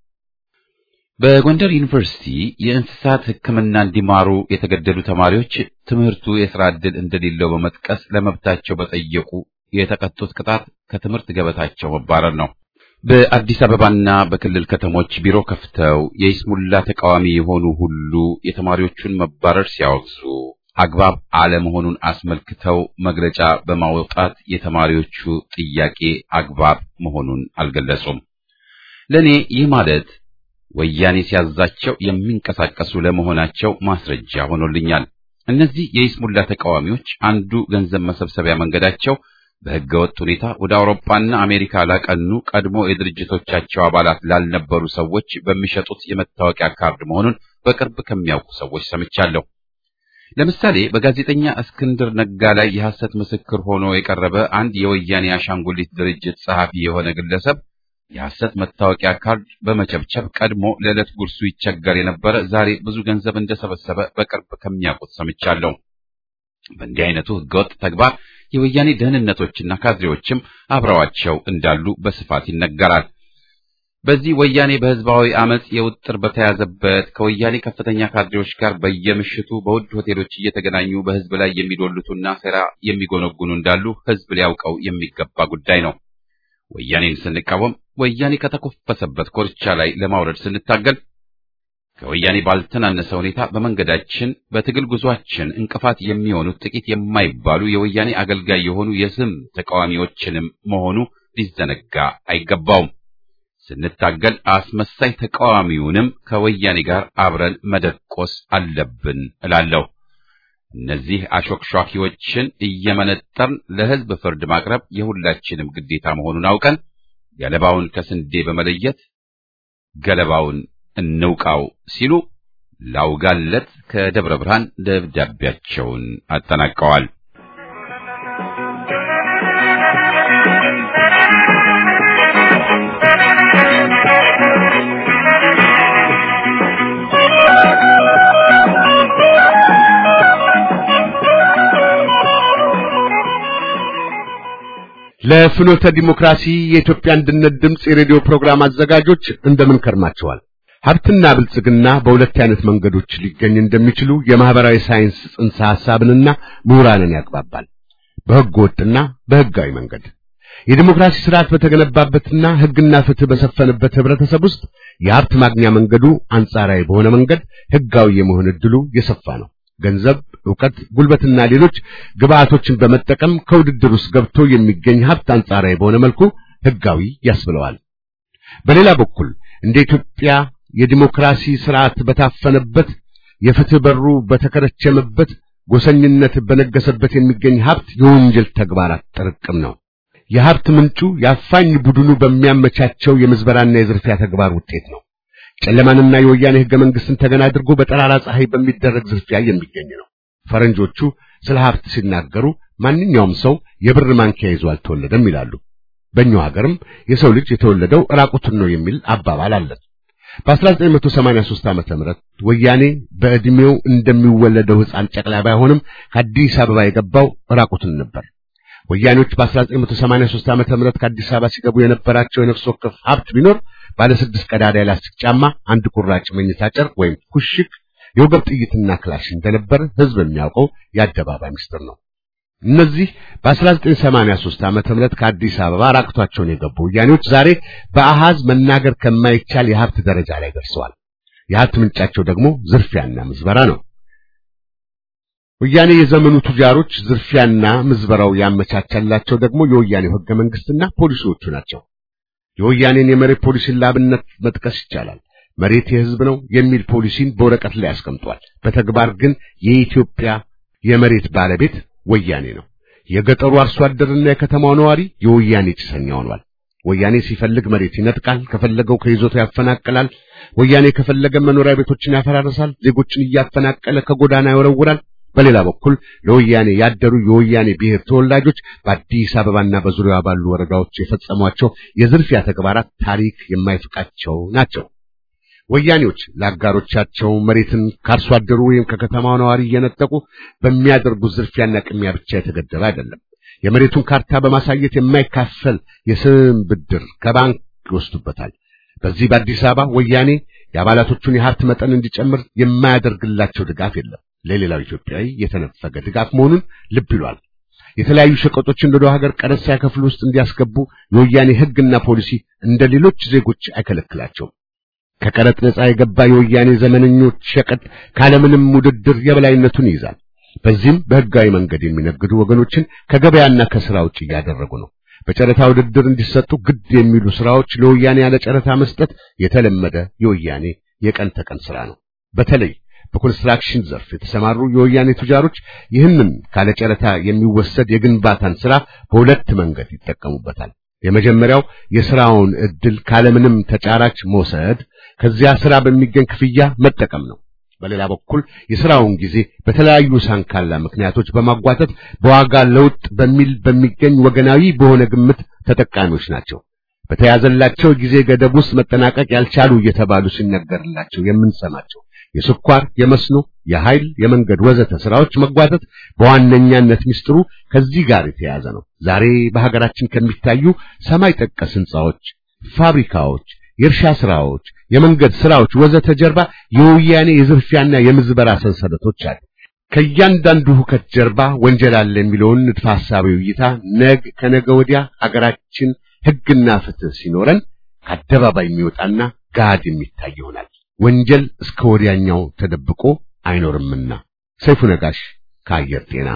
በጎንደር ዩኒቨርሲቲ የእንስሳት ሕክምና እንዲማሩ የተገደሉ ተማሪዎች ትምህርቱ የሥራ ዕድል እንደሌለው በመጥቀስ ለመብታቸው በጠየቁ የተቀጡት ቅጣት ከትምህርት ገበታቸው መባረር ነው። በአዲስ አበባና በክልል ከተሞች ቢሮ ከፍተው የይስሙላ ተቃዋሚ የሆኑ ሁሉ የተማሪዎቹን መባረር ሲያወግዙ አግባብ አለመሆኑን አስመልክተው መግለጫ በማውጣት የተማሪዎቹ ጥያቄ አግባብ መሆኑን አልገለጹም። ለኔ ይህ ማለት ወያኔ ሲያዛቸው የሚንቀሳቀሱ ለመሆናቸው ማስረጃ ሆኖልኛል። እነዚህ የይስሙላ ተቃዋሚዎች አንዱ ገንዘብ መሰብሰቢያ መንገዳቸው በሕገወጥ ሁኔታ ወደ አውሮፓና አሜሪካ ላቀኑ ቀድሞ የድርጅቶቻቸው አባላት ላልነበሩ ሰዎች በሚሸጡት የመታወቂያ ካርድ መሆኑን በቅርብ ከሚያውቁ ሰዎች ሰምቻለሁ። ለምሳሌ በጋዜጠኛ እስክንድር ነጋ ላይ የሐሰት ምስክር ሆኖ የቀረበ አንድ የወያኔ አሻንጉሊት ድርጅት ጸሐፊ የሆነ ግለሰብ የሐሰት መታወቂያ ካርድ በመቸብቸብ ቀድሞ ለዕለት ጉርሱ ይቸገር የነበረ ዛሬ ብዙ ገንዘብ እንደሰበሰበ በቅርብ ከሚያውቁት ሰምቻለሁ። በእንዲህ አይነቱ ሕገወጥ ተግባር የወያኔ ደህንነቶችና ካድሬዎችም አብረዋቸው እንዳሉ በስፋት ይነገራል። በዚህ ወያኔ በህዝባዊ አመጽ የውጥር በተያዘበት ከወያኔ ከፍተኛ ካድሬዎች ጋር በየምሽቱ በውድ ሆቴሎች እየተገናኙ በህዝብ ላይ የሚዶልቱና ሴራ የሚጎነጉኑ እንዳሉ ህዝብ ሊያውቀው የሚገባ ጉዳይ ነው። ወያኔን ስንቃወም ወያኔ ከተኮፈሰበት ኮርቻ ላይ ለማውረድ ስንታገል ከወያኔ ባልተናነሰ ሁኔታ በመንገዳችን በትግል ጉዟችን እንቅፋት የሚሆኑት ጥቂት የማይባሉ የወያኔ አገልጋይ የሆኑ የስም ተቃዋሚዎችንም መሆኑ ሊዘነጋ አይገባውም። ስንታገል አስመሳይ ተቃዋሚውንም ከወያኔ ጋር አብረን መደቆስ አለብን እላለሁ። እነዚህ አሾክሿኪዎችን እየመነጠርን ለህዝብ ፍርድ ማቅረብ የሁላችንም ግዴታ መሆኑን አውቀን ገለባውን ከስንዴ በመለየት ገለባውን እንውቃው ሲሉ ላውጋለት ከደብረ ብርሃን ደብዳቤያቸውን አጠናቀዋል። ለፍኖተ ዲሞክራሲ የኢትዮጵያ አንድነት ድምጽ የሬዲዮ ፕሮግራም አዘጋጆች እንደምን ከርማቸዋል? ሀብትና ብልጽግና በሁለት አይነት መንገዶች ሊገኝ እንደሚችሉ የማህበራዊ ሳይንስ ጽንሰ ሐሳብንና ምሁራንን ያቀባባል። በሕገ ወጥና በሕጋዊ መንገድ። የዲሞክራሲ ስርዓት በተገነባበትና ሕግና ፍትህ በሰፈነበት ህብረተሰብ ውስጥ የሀብት ማግኛ መንገዱ አንጻራዊ በሆነ መንገድ ሕጋዊ የመሆን ዕድሉ የሰፋ ነው። ገንዘብ፣ ዕውቀት፣ ጉልበትና ሌሎች ግብአቶችን በመጠቀም ከውድድር ውስጥ ገብቶ የሚገኝ ሀብት አንጻራዊ በሆነ መልኩ ሕጋዊ ያስብለዋል። በሌላ በኩል እንደ ኢትዮጵያ የዲሞክራሲ ስርዓት በታፈነበት የፍትህ በሩ በተከረቸመበት ጎሰኝነት በነገሰበት የሚገኝ ሀብት የወንጀል ተግባራት ጥርቅም ነው። የሀብት ምንጩ የአፋኝ ቡድኑ በሚያመቻቸው የምዝበራና የዝርፊያ ተግባር ውጤት ነው። ጨለማንና የወያኔ ህገ መንግስትን ተገና አድርጎ በጠራራ ፀሐይ በሚደረግ ዝርፊያ የሚገኝ ነው። ፈረንጆቹ ስለ ሀብት ሲናገሩ ማንኛውም ሰው የብር ማንኪያ ይዞ አልተወለደም ይላሉ። በእኛው ሀገርም የሰው ልጅ የተወለደው ራቁቱን ነው የሚል አባባል አለ። በአስራ ዘጠኝ መቶ ሰማንያ ሦስት ዓመተ ምህረት ወያኔ በእድሜው እንደሚወለደው ሕፃን ጨቅላ ባይሆንም ከአዲስ አበባ የገባው ራቁቱን ነበር። ወያኔዎች በአስራ ዘጠኝ መቶ ሰማንያ ሦስት ዓመተ ምህረት ከአዲስ አበባ ሲገቡ የነበራቸው የነፍስ ወከፍ ሀብት ቢኖር ባለ ስድስት ቀዳዳ የላስቲክ ጫማ፣ አንድ ቁራጭ መኝታ ጨርቅ ወይም ኩሽክ፣ የወገብ ጥይትና ክላሽ እንደነበር ህዝብ የሚያውቀው የአደባባይ ምስጢር ነው። እነዚህ በአስራ ዘጠኝ ሰማንያ ሦስት ዓመተ ምህረት ከአዲስ አበባ ራቁታቸውን የገቡ ወያኔዎች ዛሬ በአሃዝ መናገር ከማይቻል የሀብት ደረጃ ላይ ደርሰዋል። የሀብት ምንጫቸው ደግሞ ዝርፊያና ምዝበራ ነው። ወያኔ የዘመኑ ቱጃሮች ዝርፊያና ምዝበራው ያመቻቻላቸው ደግሞ የወያኔው ህገ መንግስትና ፖሊሲዎቹ ናቸው። የወያኔን የመሬት ፖሊሲን ላብነት መጥቀስ ይቻላል። መሬት የህዝብ ነው የሚል ፖሊሲን በወረቀት ላይ አስቀምጧል። በተግባር ግን የኢትዮጵያ የመሬት ባለቤት ወያኔ ነው። የገጠሩ አርሶ አደርና የከተማው ነዋሪ የወያኔ ጭሰኛ ሆኗል። ወያኔ ሲፈልግ መሬት ይነጥቃል፣ ከፈለገው ከይዞታው ያፈናቅላል። ወያኔ ከፈለገ መኖሪያ ቤቶችን ያፈራርሳል፣ ዜጎችን እያፈናቀለ ከጎዳና ያወረውራል። በሌላ በኩል ለወያኔ ያደሩ የወያኔ ብሔር ተወላጆች በአዲስ አበባና በዙሪያዋ ባሉ ወረዳዎች የፈጸሟቸው የዝርፊያ ተግባራት ታሪክ የማይፈቃቸው ናቸው። ወያኔዎች ለአጋሮቻቸው መሬትን ከአርሶ አደሩ ወይም ከከተማው ነዋሪ እየነጠቁ በሚያደርጉት ዝርፊያና ቅሚያ ብቻ የተገደበ አይደለም። የመሬቱን ካርታ በማሳየት የማይካፈል የስም ብድር ከባንክ ይወስዱበታል። በዚህ በአዲስ አበባ ወያኔ የአባላቶቹን የሀብት መጠን እንዲጨምር የማያደርግላቸው ድጋፍ የለም። ለሌላው ኢትዮጵያዊ የተነፈገ ድጋፍ መሆኑን ልብ ይሏል። የተለያዩ ሸቀጦችን ወደ ሀገር ቀረጥ ሳይከፍሉ ውስጥ እንዲያስገቡ የወያኔ ሕግና ፖሊሲ እንደ ሌሎች ዜጎች አይከለክላቸውም። ከቀረጥ ነፃ የገባ የወያኔ ዘመነኞች ሸቀጥ ካለምንም ውድድር የበላይነቱን ይይዛል። በዚህም በህጋዊ መንገድ የሚነግዱ ወገኖችን ከገበያና ከሥራ ውጭ እያደረጉ ነው። በጨረታ ውድድር እንዲሰጡ ግድ የሚሉ ሥራዎች ለወያኔ ያለ ጨረታ መስጠት የተለመደ የወያኔ የቀን ተቀን ሥራ ነው። በተለይ በኮንስትራክሽን ዘርፍ የተሰማሩ የወያኔ ቱጃሮች ይህንን ካለ ጨረታ የሚወሰድ የግንባታን ሥራ በሁለት መንገድ ይጠቀሙበታል። የመጀመሪያው የሥራውን ዕድል ካለምንም ተጫራች መውሰድ፣ ከዚያ ሥራ በሚገኝ ክፍያ መጠቀም ነው። በሌላ በኩል የሥራውን ጊዜ በተለያዩ ሳንካላ ምክንያቶች በማጓተት በዋጋ ለውጥ በሚል በሚገኝ ወገናዊ በሆነ ግምት ተጠቃሚዎች ናቸው። በተያዘላቸው ጊዜ ገደብ ውስጥ መጠናቀቅ ያልቻሉ እየተባሉ ሲነገርላቸው የምንሰማቸው የስኳር፣ የመስኖ፣ የኃይል፣ የመንገድ ወዘተ ሥራዎች መጓተት በዋነኛነት ምስጢሩ ከዚህ ጋር የተያያዘ ነው። ዛሬ በሀገራችን ከሚታዩ ሰማይ ጠቀስ ሕንጻዎች፣ ፋብሪካዎች፣ የእርሻ ሥራዎች፣ የመንገድ ሥራዎች ወዘተ ጀርባ የወያኔ የዝርፊያና የምዝበራ ሰንሰለቶች አሉ። ከእያንዳንዱ ሁከት ጀርባ ወንጀል አለ የሚለውን ንድፈ ሐሳባዊ እይታ ነገ ከነገ ወዲያ ሀገራችን ሕግና ፍትህ ሲኖረን ከአደባባይ የሚወጣና ጋድ የሚታይ ይሆናል። ወንጀል እስከ ወዲያኛው ተደብቆ አይኖርምና። ሰይፉ ነጋሽ ከአየር ጤና።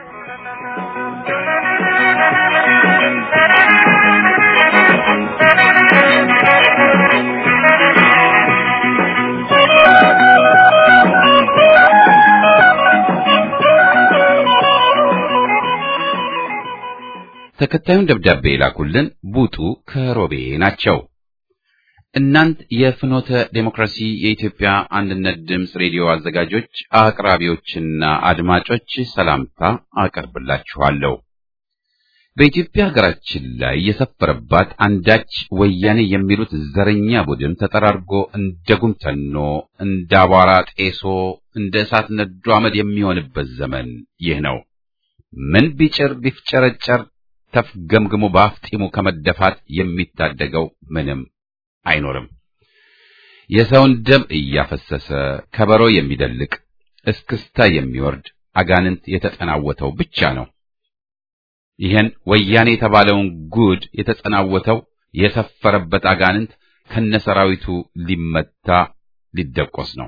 ተከታዩን ደብዳቤ ላኩልን ቡጡ ከሮቤ ናቸው። እናንት የፍኖተ ዴሞክራሲ የኢትዮጵያ አንድነት ድምፅ ሬዲዮ አዘጋጆች፣ አቅራቢዎችና አድማጮች ሰላምታ አቀርብላችኋለሁ። በኢትዮጵያ ሀገራችን ላይ የሰፈረባት አንዳች ወያኔ የሚሉት ዘረኛ ቡድን ተጠራርጎ እንደ ጉም ተኖ እንደ አቧራ ጤሶ እንደ እሳት ነዶ አመድ የሚሆንበት ዘመን ይህ ነው። ምን ቢጭር ቢፍጨረጨር ተፍገምግሞ በአፍጢሙ ከመደፋት የሚታደገው ምንም አይኖርም። የሰውን ደም እያፈሰሰ ከበሮ የሚደልቅ እስክስታ የሚወርድ አጋንንት የተጠናወተው ብቻ ነው። ይህን ወያኔ የተባለውን ጉድ የተጠናወተው የሰፈረበት አጋንንት ከነሰራዊቱ ሊመታ ሊደቆስ ነው።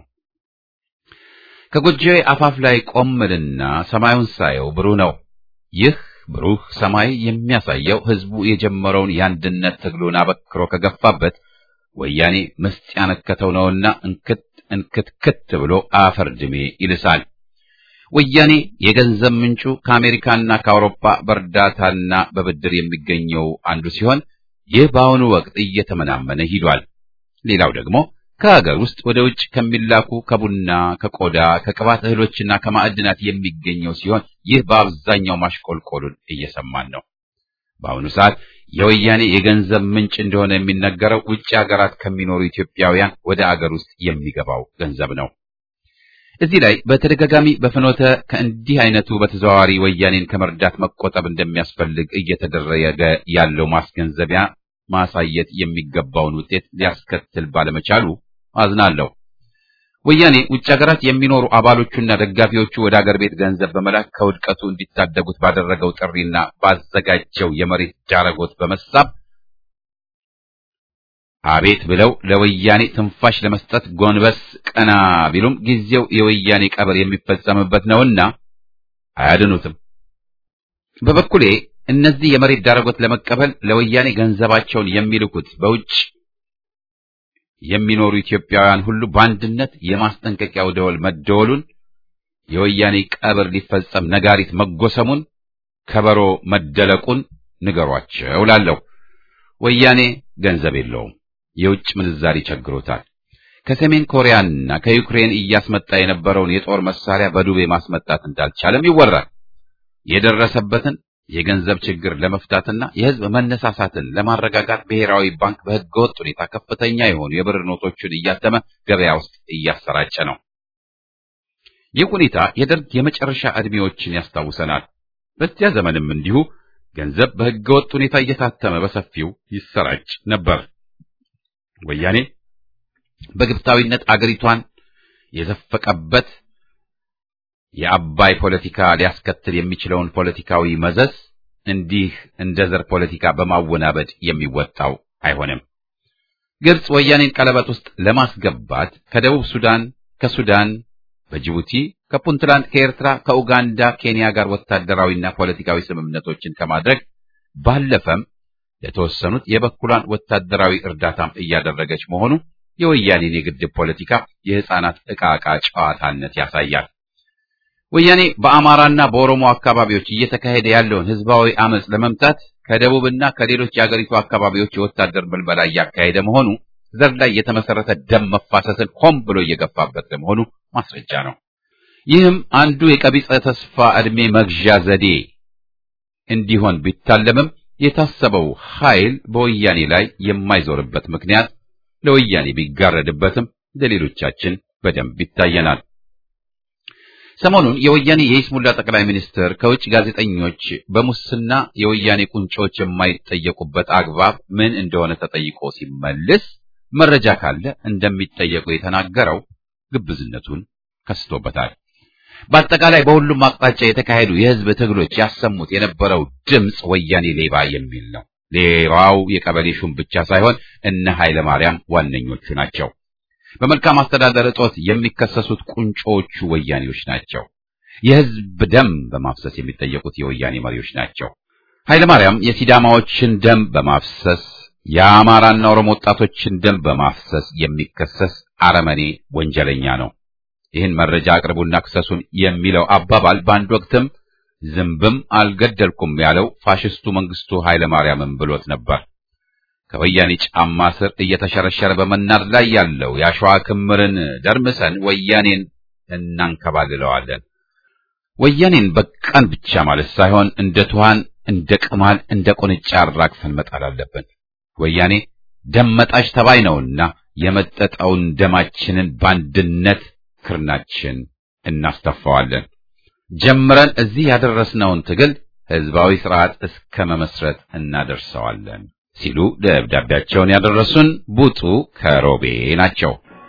ከጎጆዬ አፋፍ ላይ ቆምልና ሰማዩን ሳየው ብሩህ ነው። ይህ ብሩህ ሰማይ የሚያሳየው ህዝቡ የጀመረውን የአንድነት ትግሉን አበክሮ ከገፋበት ወያኔ ምስጥ ያነከተው ነውና እንክት እንክት ክት ብሎ አፈር ድሜ ይልሳል። ወያኔ የገንዘብ ምንጩ ከአሜሪካና ከአውሮፓ በእርዳታና በብድር የሚገኘው አንዱ ሲሆን ይህ በአሁኑ ወቅት እየተመናመነ ሂዷል። ሌላው ደግሞ ከሀገር ውስጥ ወደ ውጭ ከሚላኩ ከቡና፣ ከቆዳ፣ ከቅባት እህሎችና ከማዕድናት የሚገኘው ሲሆን ይህ በአብዛኛው ማሽቆልቆሉን እየሰማን ነው። በአሁኑ ሰዓት የወያኔ የገንዘብ ምንጭ እንደሆነ የሚነገረው ውጭ ሀገራት ከሚኖሩ ኢትዮጵያውያን ወደ አገር ውስጥ የሚገባው ገንዘብ ነው። እዚህ ላይ በተደጋጋሚ በፍኖተ ከእንዲህ አይነቱ በተዘዋዋሪ ወያኔን ከመርዳት መቆጠብ እንደሚያስፈልግ እየተደረገ ያለው ማስገንዘቢያ ማሳየት የሚገባውን ውጤት ሊያስከትል ባለመቻሉ አዝናለሁ። ወያኔ ውጭ ሀገራት የሚኖሩ አባሎቹና ደጋፊዎቹ ወደ አገር ቤት ገንዘብ በመላክ ከውድቀቱ እንዲታደጉት ባደረገው ጥሪና ባዘጋጀው የመሬት ዳረጎት በመሳብ አቤት ብለው ለወያኔ ትንፋሽ ለመስጠት ጎንበስ ቀና ቢሉም ጊዜው የወያኔ ቀብር የሚፈጸምበት ነውና አያድኑትም። በበኩሌ እነዚህ የመሬት ዳረጎት ለመቀበል ለወያኔ ገንዘባቸውን የሚልኩት በውጭ የሚኖሩ ኢትዮጵያውያን ሁሉ በአንድነት የማስጠንቀቂያው ደወል መደወሉን፣ የወያኔ ቀብር ሊፈጸም ነጋሪት መጎሰሙን፣ ከበሮ መደለቁን ንገሯቸው እላለሁ። ወያኔ ገንዘብ የለውም፣ የውጭ ምንዛሪ ቸግሮታል። ከሰሜን ኮሪያና ከዩክሬን እያስመጣ የነበረውን የጦር መሳሪያ በዱቤ ማስመጣት እንዳልቻለም ይወራል። የደረሰበትን የገንዘብ ችግር ለመፍታትና የሕዝብ መነሳሳትን ለማረጋጋት ብሔራዊ ባንክ በሕገወጥ ሁኔታ ከፍተኛ የሆኑ የብር ኖቶችን እያተመ ገበያ ውስጥ እያሰራጨ ነው። ይህ ሁኔታ የደርግ የመጨረሻ ዕድሜዎችን ያስታውሰናል። በዚያ ዘመንም እንዲሁ ገንዘብ በሕገወጥ ሁኔታ እየታተመ በሰፊው ይሰራጭ ነበር። ወያኔ በግብታዊነት አገሪቷን የዘፈቀበት የአባይ ፖለቲካ ሊያስከትል የሚችለውን ፖለቲካዊ መዘዝ እንዲህ እንደ ዘር ፖለቲካ በማወናበድ የሚወጣው አይሆንም። ግብጽ ወያኔን ቀለበት ውስጥ ለማስገባት ከደቡብ ሱዳን፣ ከሱዳን፣ በጅቡቲ፣ ከፑንትላንድ፣ ከኤርትራ፣ ከኡጋንዳ፣ ኬንያ ጋር ወታደራዊና ፖለቲካዊ ስምምነቶችን ከማድረግ ባለፈም ለተወሰኑት የበኩሏን ወታደራዊ እርዳታም እያደረገች መሆኑ የወያኔን የግድብ ፖለቲካ የሕፃናት ዕቃ ዕቃ ጨዋታነት ያሳያል። ወያኔ በአማራና በኦሮሞ አካባቢዎች እየተካሄደ ያለውን ህዝባዊ አመጽ ለመምታት ከደቡብና ከሌሎች የአገሪቱ አካባቢዎች የወታደር ምልመላ እያካሄደ መሆኑ ዘር ላይ የተመሰረተ ደም መፋሰስን ሆን ብሎ እየገፋበት ለመሆኑ ማስረጃ ነው። ይህም አንዱ የቀቢጸ ተስፋ ዕድሜ መግዣ ዘዴ እንዲሆን ቢታለምም የታሰበው ኃይል በወያኔ ላይ የማይዞርበት ምክንያት ለወያኔ ቢጋረድበትም ለሌሎቻችን በደንብ ይታየናል። ሰሞኑን የወያኔ የይስሙላ ጠቅላይ ሚኒስትር ከውጭ ጋዜጠኞች በሙስና የወያኔ ቁንጮች የማይጠየቁበት አግባብ ምን እንደሆነ ተጠይቆ ሲመልስ መረጃ ካለ እንደሚጠየቁ የተናገረው ግብዝነቱን ከስቶበታል። በአጠቃላይ በሁሉም አቅጣጫ የተካሄዱ የህዝብ ትግሎች ያሰሙት የነበረው ድምጽ ወያኔ ሌባ የሚል ነው። ሌባው የቀበሌ ሹም ብቻ ሳይሆን እነ ኃይለ ማርያም ዋነኞቹ ናቸው። በመልካም አስተዳደር እጦት የሚከሰሱት ቁንጮቹ ወያኔዎች ናቸው። የህዝብ ደም በማፍሰስ የሚጠየቁት የወያኔ መሪዎች ናቸው። ኃይለ ማርያም የሲዳማዎችን ደም በማፍሰስ የአማራና ኦሮሞ ወጣቶችን ደም በማፍሰስ የሚከሰስ አረመኔ ወንጀለኛ ነው። ይህን መረጃ አቅርቡና ክሰሱን የሚለው አባባል በአንድ ወቅትም ዝምብም አልገደልኩም ያለው ፋሽስቱ መንግስቱ ኃይለ ማርያምን ብሎት ነበር። ከወያኔ ጫማ ስር እየተሸረሸረ በመናድ ላይ ያለው ያሸዋ ክምርን ደርምሰን ወያኔን እናንከባልለዋለን። ወያኔን በቃን ብቻ ማለት ሳይሆን እንደ ትኋን፣ እንደ ቅማል፣ እንደ ቁንጫ አራግፈን መጣል አለብን። ወያኔ ደም መጣሽ ተባይ ነውና የመጠጠውን ደማችንን በአንድነት ክርናችን እናስተፋዋለን። ጀምረን እዚህ ያደረስነውን ትግል ህዝባዊ ስርዓት እስከ መመስረት እናደርሰዋለን ሲሉ ደብዳቤያቸውን ያደረሱን ቡጡ ከሮቤ ናቸው።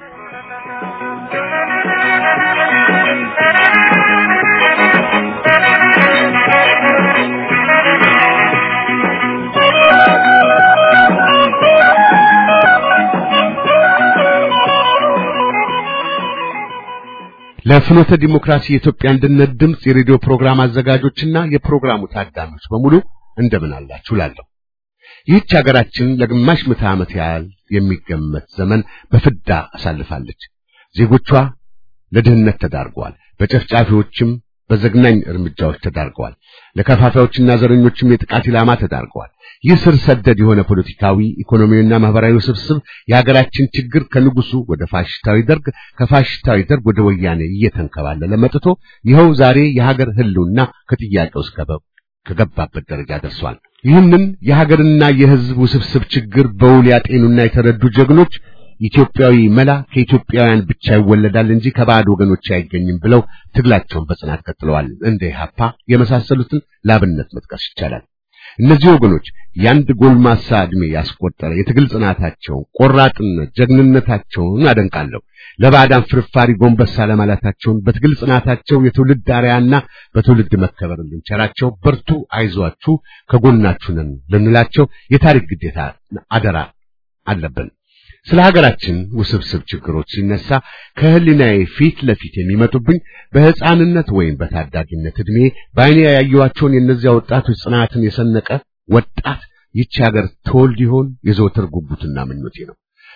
ለፍኖተ ዲሞክራሲ የኢትዮጵያ አንድነት ድምጽ የሬዲዮ ፕሮግራም አዘጋጆችና የፕሮግራሙ ታዳሚዎች በሙሉ እንደምን አላችሁ ላለሁ። ይህች ሀገራችን ለግማሽ ምዕተ ዓመት ያህል የሚገመት ዘመን በፍዳ አሳልፋለች። ዜጎቿ ለድህነት ተዳርገዋል። በጨፍጫፊዎችም በዘግናኝ እርምጃዎች ተዳርገዋል። ለከፋፋዮችና ዘረኞችም የጥቃት ኢላማ ተዳርገዋል። ይህ ስር ሰደድ የሆነ ፖለቲካዊ፣ ኢኮኖሚያዊና ማህበራዊ ውስብስብ የሀገራችን ችግር ከንጉሱ ወደ ፋሽስታዊ ደርግ፣ ከፋሽስታዊ ደርግ ወደ ወያኔ እየተንከባለለ መጥቶ ይኸው ዛሬ የሀገር ህልውና ከጥያቄ ውስጥ ከገባበት ደረጃ ደርሷል። ይህንን የሀገርና የህዝብ ውስብስብ ችግር በውል ያጤኑና የተረዱ ጀግኖች ኢትዮጵያዊ መላ ከኢትዮጵያውያን ብቻ ይወለዳል እንጂ ከባዕድ ወገኖች አይገኝም ብለው ትግላቸውን በጽናት ቀጥለዋል። እንደ ኢህአፓ የመሳሰሉትን ላብነት መጥቀስ ይቻላል። እነዚህ ወገኖች ያንድ ጎልማሳ ዕድሜ ያስቆጠረ የትግል ጽናታቸው፣ ቆራጥነት፣ ጀግንነታቸውን አደንቃለሁ። ለባዕዳን ፍርፋሪ ጎንበስ አለማለታቸውን፣ በትግል ጽናታቸው የትውልድ አርያና በትውልድ መከበር ልንቸራቸው በርቱ፣ አይዟችሁ፣ ከጎናችሁ ነን ልንላቸው የታሪክ ግዴታ አደራ አለብን። ስለ ሀገራችን ውስብስብ ችግሮች ሲነሳ ከህሊናዬ ፊት ለፊት የሚመጡብኝ በህፃንነት ወይም በታዳጊነት ዕድሜ በዓይኔ ያየኋቸውን የእነዚያ ወጣቶች ጽናትን የሰነቀ ወጣት ይህች ሀገር ተወልድ ይሆን የዘወትር ጉጉትና ምኞቴ ነው።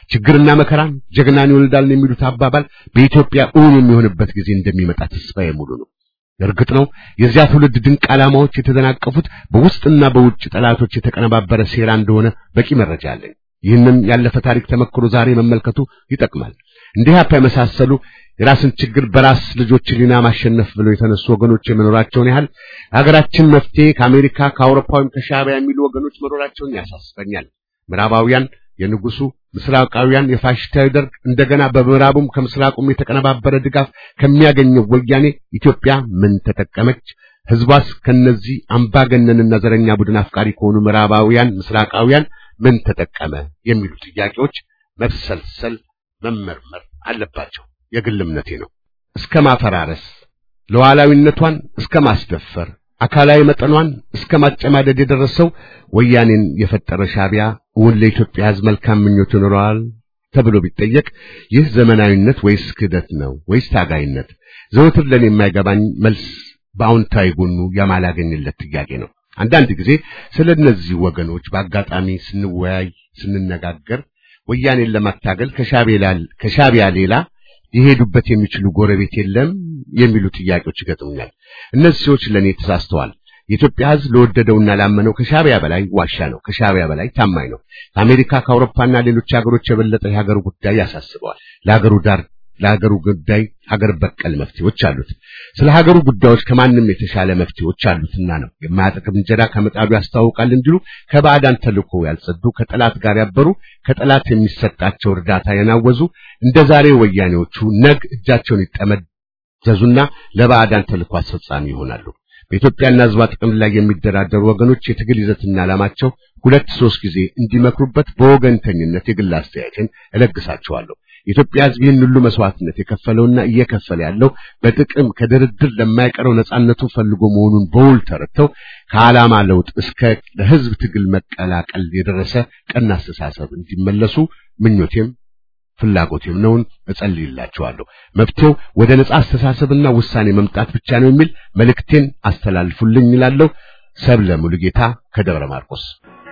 ችግርና መከራን ጀግናን ይወልዳል የሚሉት አባባል በኢትዮጵያ እውን የሚሆንበት ጊዜ እንደሚመጣ ተስፋዬ ሙሉ ነው። እርግጥ ነው የዚያ ትውልድ ድንቅ ዓላማዎች የተደናቀፉት በውስጥና በውጭ ጠላቶች የተቀነባበረ ሴራ እንደሆነ በቂ መረጃ አለኝ። ይህንን ያለፈ ታሪክ ተመክሮ ዛሬ መመልከቱ ይጠቅማል። እንዲህ ያፓ የመሳሰሉ የራስን ችግር በራስ ልጆች ሊና ማሸነፍ ብለው የተነሱ ወገኖች የመኖራቸውን ያህል ሀገራችን መፍትሄ ከአሜሪካ ከአውሮፓውያን ከሻዕቢያ የሚሉ ወገኖች መኖራቸውን ያሳስበኛል። ምዕራባውያን የንጉሱ ምስራቃውያን የፋሽስታዊ ደርግ እንደገና በምዕራቡም ከምስራቁም የተቀነባበረ ድጋፍ ከሚያገኘው ወያኔ ኢትዮጵያ ምን ተጠቀመች? ህዝቧስ ከነዚህ አምባገነንና ዘረኛ ቡድን አፍቃሪ ከሆኑ ምዕራባውያን ምስራቃውያን ምን ተጠቀመ? የሚሉ ጥያቄዎች መብሰልሰል መመርመር አለባቸው። የግል እምነቴ ነው። እስከ ማፈራረስ ሉዓላዊነቷን እስከ ማስደፈር አካላዊ መጠኗን እስከ ማጨማደድ የደረሰው ወያኔን የፈጠረ ሻዕቢያ እውን ለኢትዮጵያ ሕዝብ መልካም ምኞት ይኖረዋል ተብሎ ቢጠየቅ ይህ ዘመናዊነት ወይስ ክህደት ነው ወይስ ታጋይነት? ዘወትር ለኔ የማይገባኝ መልስ በአዎንታዊ ጎኑ የማላገኝለት ጥያቄ ነው። አንዳንድ ጊዜ ስለነዚህ ወገኖች በአጋጣሚ ስንወያይ ስንነጋገር ወያኔን ለማታገል ከሻዕቢያ ሌላ ይሄዱበት የሚችሉ ጎረቤት የለም የሚሉ ጥያቄዎች ይገጥሙኛል። እነዚህ ሰዎች ለኔ ተሳስተዋል። የኢትዮጵያ ሕዝብ ለወደደውና ላመነው ከሻዕቢያ በላይ ዋሻ ነው፣ ከሻዕቢያ በላይ ታማኝ ነው። ከአሜሪካ ከአውሮፓና ሌሎች ሀገሮች የበለጠ የሀገሩ ጉዳይ ያሳስበዋል። ለሀገሩ ዳር ለሀገሩ ጉዳይ ሀገር በቀል መፍትሄዎች አሉት። ስለ ሀገሩ ጉዳዮች ከማንም የተሻለ መፍትሄዎች አሉትና ነው። የማያጠግብ እንጀራ ከምጣዱ ያስታውቃል እንዲሉ ከባዕዳን ተልኮ ያልጸዱ ከጠላት ጋር ያበሩ ከጠላት የሚሰጣቸው እርዳታ የናወዙ እንደ ዛሬ ወያኔዎቹ ነግ እጃቸውን ይጠመዘዙና ለባዕዳን ተልኮ አስፈጻሚ ይሆናሉ። በኢትዮጵያና ሕዝቧ ጥቅም ላይ የሚደራደሩ ወገኖች የትግል ይዘትና ዓላማቸው ሁለት ሶስት ጊዜ እንዲመክሩበት በወገንተኝነት የግል አስተያየትን እለግሳቸዋለሁ። የኢትዮጵያ ሕዝብ ይህን ሁሉ መስዋዕትነት የከፈለውና እየከፈለ ያለው በጥቅም ከድርድር ለማይቀረው ነጻነቱ ፈልጎ መሆኑን በውል ተረድተው ከዓላማ ለውጥ እስከ ለሕዝብ ትግል መቀላቀል የደረሰ ቀና አስተሳሰብ እንዲመለሱ ምኞቴም ፍላጎቴም ነውን እጸልይላችኋለሁ። መፍትሄው ወደ ነጻ አስተሳሰብና ውሳኔ መምጣት ብቻ ነው የሚል መልእክቴን አስተላልፉልኝ እላለሁ። ሰብለ ሙሉጌታ ከደብረ ማርቆስ።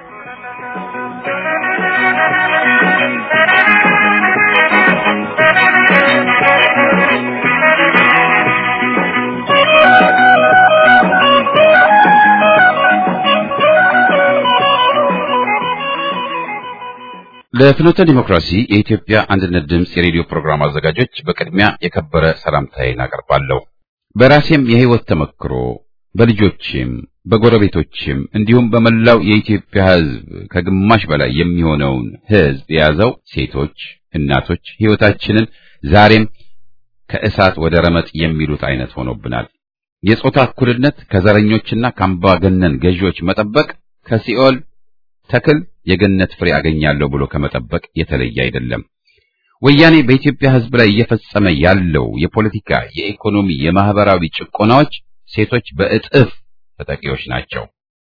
ለፍኖተ ዲሞክራሲ የኢትዮጵያ አንድነት ድምጽ የሬዲዮ ፕሮግራም አዘጋጆች በቅድሚያ የከበረ ሰላምታዬን አቀርባለሁ። በራሴም የህይወት ተመክሮ በልጆችም በጎረቤቶችም እንዲሁም በመላው የኢትዮጵያ ሕዝብ ከግማሽ በላይ የሚሆነውን ሕዝብ የያዘው ሴቶች፣ እናቶች ህይወታችንን ዛሬም ከእሳት ወደ ረመጥ የሚሉት አይነት ሆኖብናል። የጾታ እኩልነት ከዘረኞችና ከአምባገነን ገዢዎች መጠበቅ ከሲኦል ተክል የገነት ፍሬ አገኛለሁ ብሎ ከመጠበቅ የተለየ አይደለም። ወያኔ በኢትዮጵያ ሕዝብ ላይ እየፈጸመ ያለው የፖለቲካ፣ የኢኮኖሚ፣ የማህበራዊ ጭቆናዎች ሴቶች በእጥፍ ተጠቂዎች ናቸው።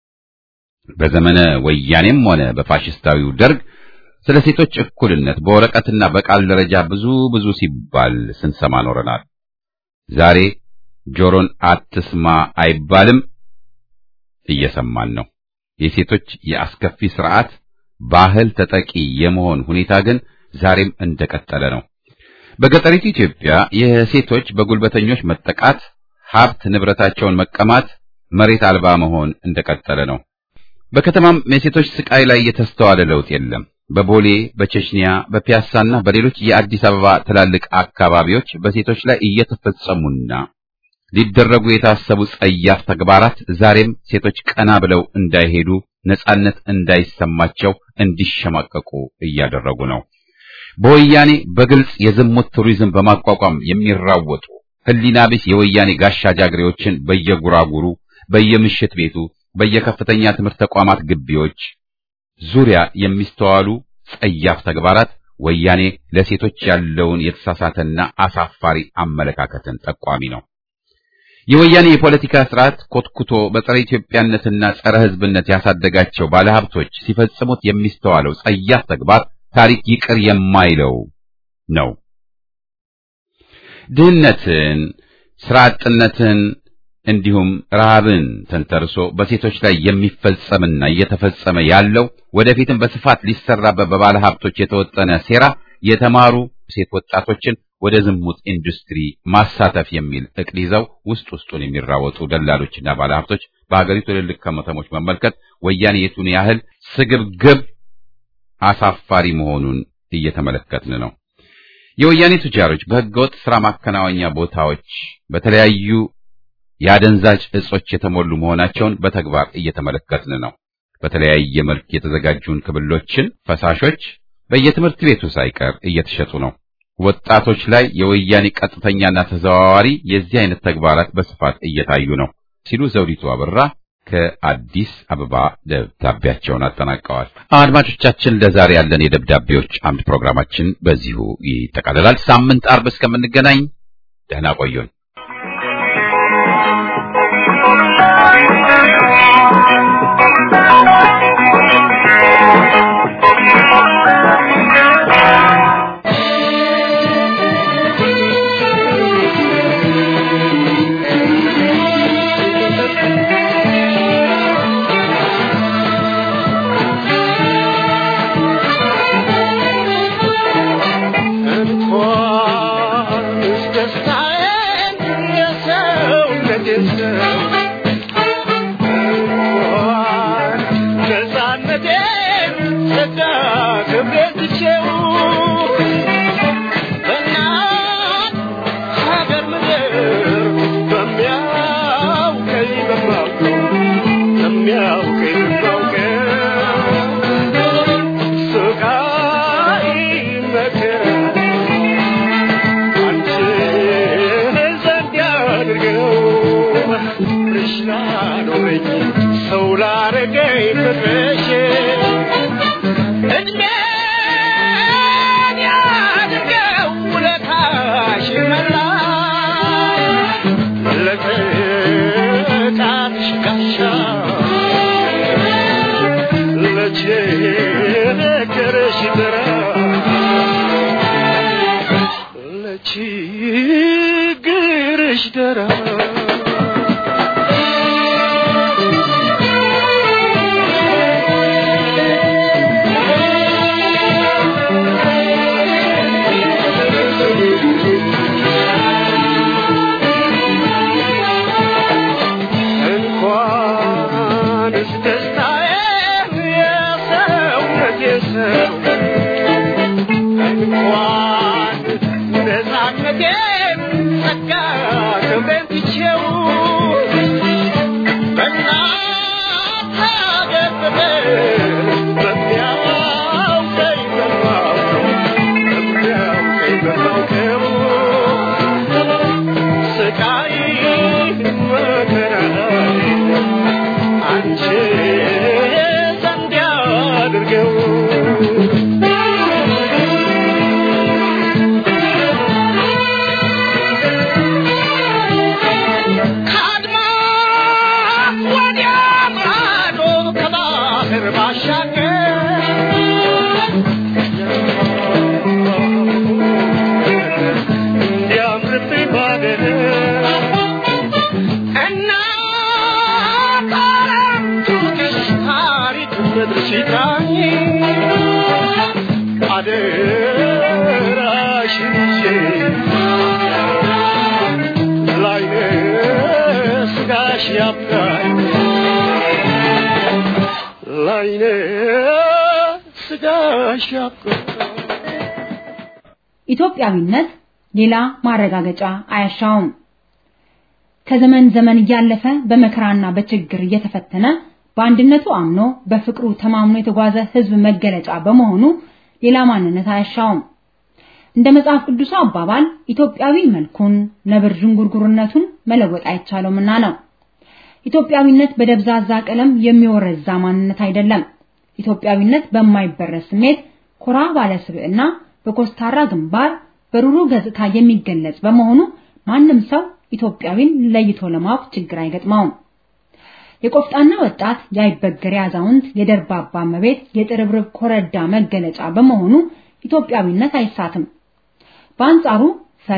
በዘመነ ወያኔም ሆነ በፋሽስታዊው ደርግ ስለ ሴቶች እኩልነት በወረቀትና በቃል ደረጃ ብዙ ብዙ ሲባል ስንሰማ ኖረናል። ዛሬ ጆሮን አትስማ አይባልም፣ እየሰማን ነው። የሴቶች የአስከፊ ስርዓት ባህል ተጠቂ የመሆን ሁኔታ ግን ዛሬም እንደቀጠለ ነው። በገጠሪቱ ኢትዮጵያ የሴቶች በጉልበተኞች መጠቃት፣ ሀብት ንብረታቸውን መቀማት፣ መሬት አልባ መሆን እንደቀጠለ ነው። በከተማም የሴቶች ስቃይ ላይ የተስተዋለ ለውጥ የለም። በቦሌ፣ በቸችኒያ፣ በፒያሳና በሌሎች የአዲስ አበባ ትላልቅ አካባቢዎች በሴቶች ላይ እየተፈጸሙና ሊደረጉ የታሰቡ ጸያፍ ተግባራት ዛሬም ሴቶች ቀና ብለው እንዳይሄዱ፣ ነጻነት እንዳይሰማቸው እንዲሸማቀቁ እያደረጉ ነው። በወያኔ በግልጽ የዝሙት ቱሪዝም በማቋቋም የሚራወጡ ህሊና ቢስ የወያኔ ጋሻ ጃግሬዎችን በየጉራጉሩ፣ በየምሽት ቤቱ፣ በየከፍተኛ ትምህርት ተቋማት ግቢዎች ዙሪያ የሚስተዋሉ ጸያፍ ተግባራት ወያኔ ለሴቶች ያለውን የተሳሳተና አሳፋሪ አመለካከትን ጠቋሚ ነው። የወያኔ የፖለቲካ ስርዓት ኮትኩቶ በጸረ ኢትዮጵያነትና ጸረ ህዝብነት ያሳደጋቸው ባለሀብቶች ሲፈጽሙት የሚስተዋለው ጸያፍ ተግባር ታሪክ ይቅር የማይለው ነው። ድህነትን፣ ስራ አጥነትን፣ እንዲሁም ረሃብን ተንተርሶ በሴቶች ላይ የሚፈጸምና እየተፈጸመ ያለው ወደፊትም በስፋት ሊሰራበት በባለ ሀብቶች የተወጠነ ሴራ የተማሩ ሴት ወጣቶችን ወደ ዝሙት ኢንዱስትሪ ማሳተፍ የሚል እቅድ ይዘው ውስጥ ውስጡን የሚራወጡ ደላሎችና ባለ ሀብቶች በአገሪቱ ትልልቅ ከተሞች መመልከት ወያኔ የቱን ያህል ስግብግብ አሳፋሪ መሆኑን እየተመለከትን ነው። የወያኔ ቱጃሮች በህገወጥ ስራ ማከናወኛ ቦታዎች በተለያዩ የአደንዛዥ እጾች የተሞሉ መሆናቸውን በተግባር እየተመለከትን ነው። በተለያየ መልክ የተዘጋጁን ክብሎችን፣ ፈሳሾች በየትምህርት ቤቱ ሳይቀር እየተሸጡ ነው። ወጣቶች ላይ የወያኔ ቀጥተኛና ተዘዋዋሪ የዚህ አይነት ተግባራት በስፋት እየታዩ ነው ሲሉ ዘውዲቱ አበራ ከአዲስ አበባ ደብዳቤያቸውን አጠናቀዋል። አድማጮቻችን ለዛሬ ያለን የደብዳቤዎች አምድ ፕሮግራማችን በዚሁ ይጠቃልላል። ሳምንት አርብ እስከምንገናኝ ደህና ቆዩን። ኢትዮጵያዊነት ሌላ ማረጋገጫ አያሻውም። ከዘመን ዘመን እያለፈ በመከራና በችግር እየተፈተነ በአንድነቱ አምኖ በፍቅሩ ተማምኖ የተጓዘ ህዝብ መገለጫ በመሆኑ ሌላ ማንነት አያሻውም። እንደ መጽሐፍ ቅዱስ አባባል ኢትዮጵያዊ መልኩን ነብር ዥንጉርጉርነቱን መለወጥ አይቻለውምና ነው። ኢትዮጵያዊነት በደብዛዛ ቀለም የሚወረዛ ማንነት አይደለም። ኢትዮጵያዊነት በማይበረስ ስሜት ኮራ ባለ ስብዕና በኮስታራ ግንባር በሩሩ ገጽታ የሚገለጽ በመሆኑ ማንም ሰው ኢትዮጵያዊን ለይቶ ለማወቅ ችግር አይገጥመውም። የቆፍጣና ወጣት ያይበገር ያዛውንት የደርባባ መቤት የጥርብርብ ኮረዳ መገለጫ በመሆኑ ኢትዮጵያዊነት አይሳትም። በአንጻሩ ፈሪ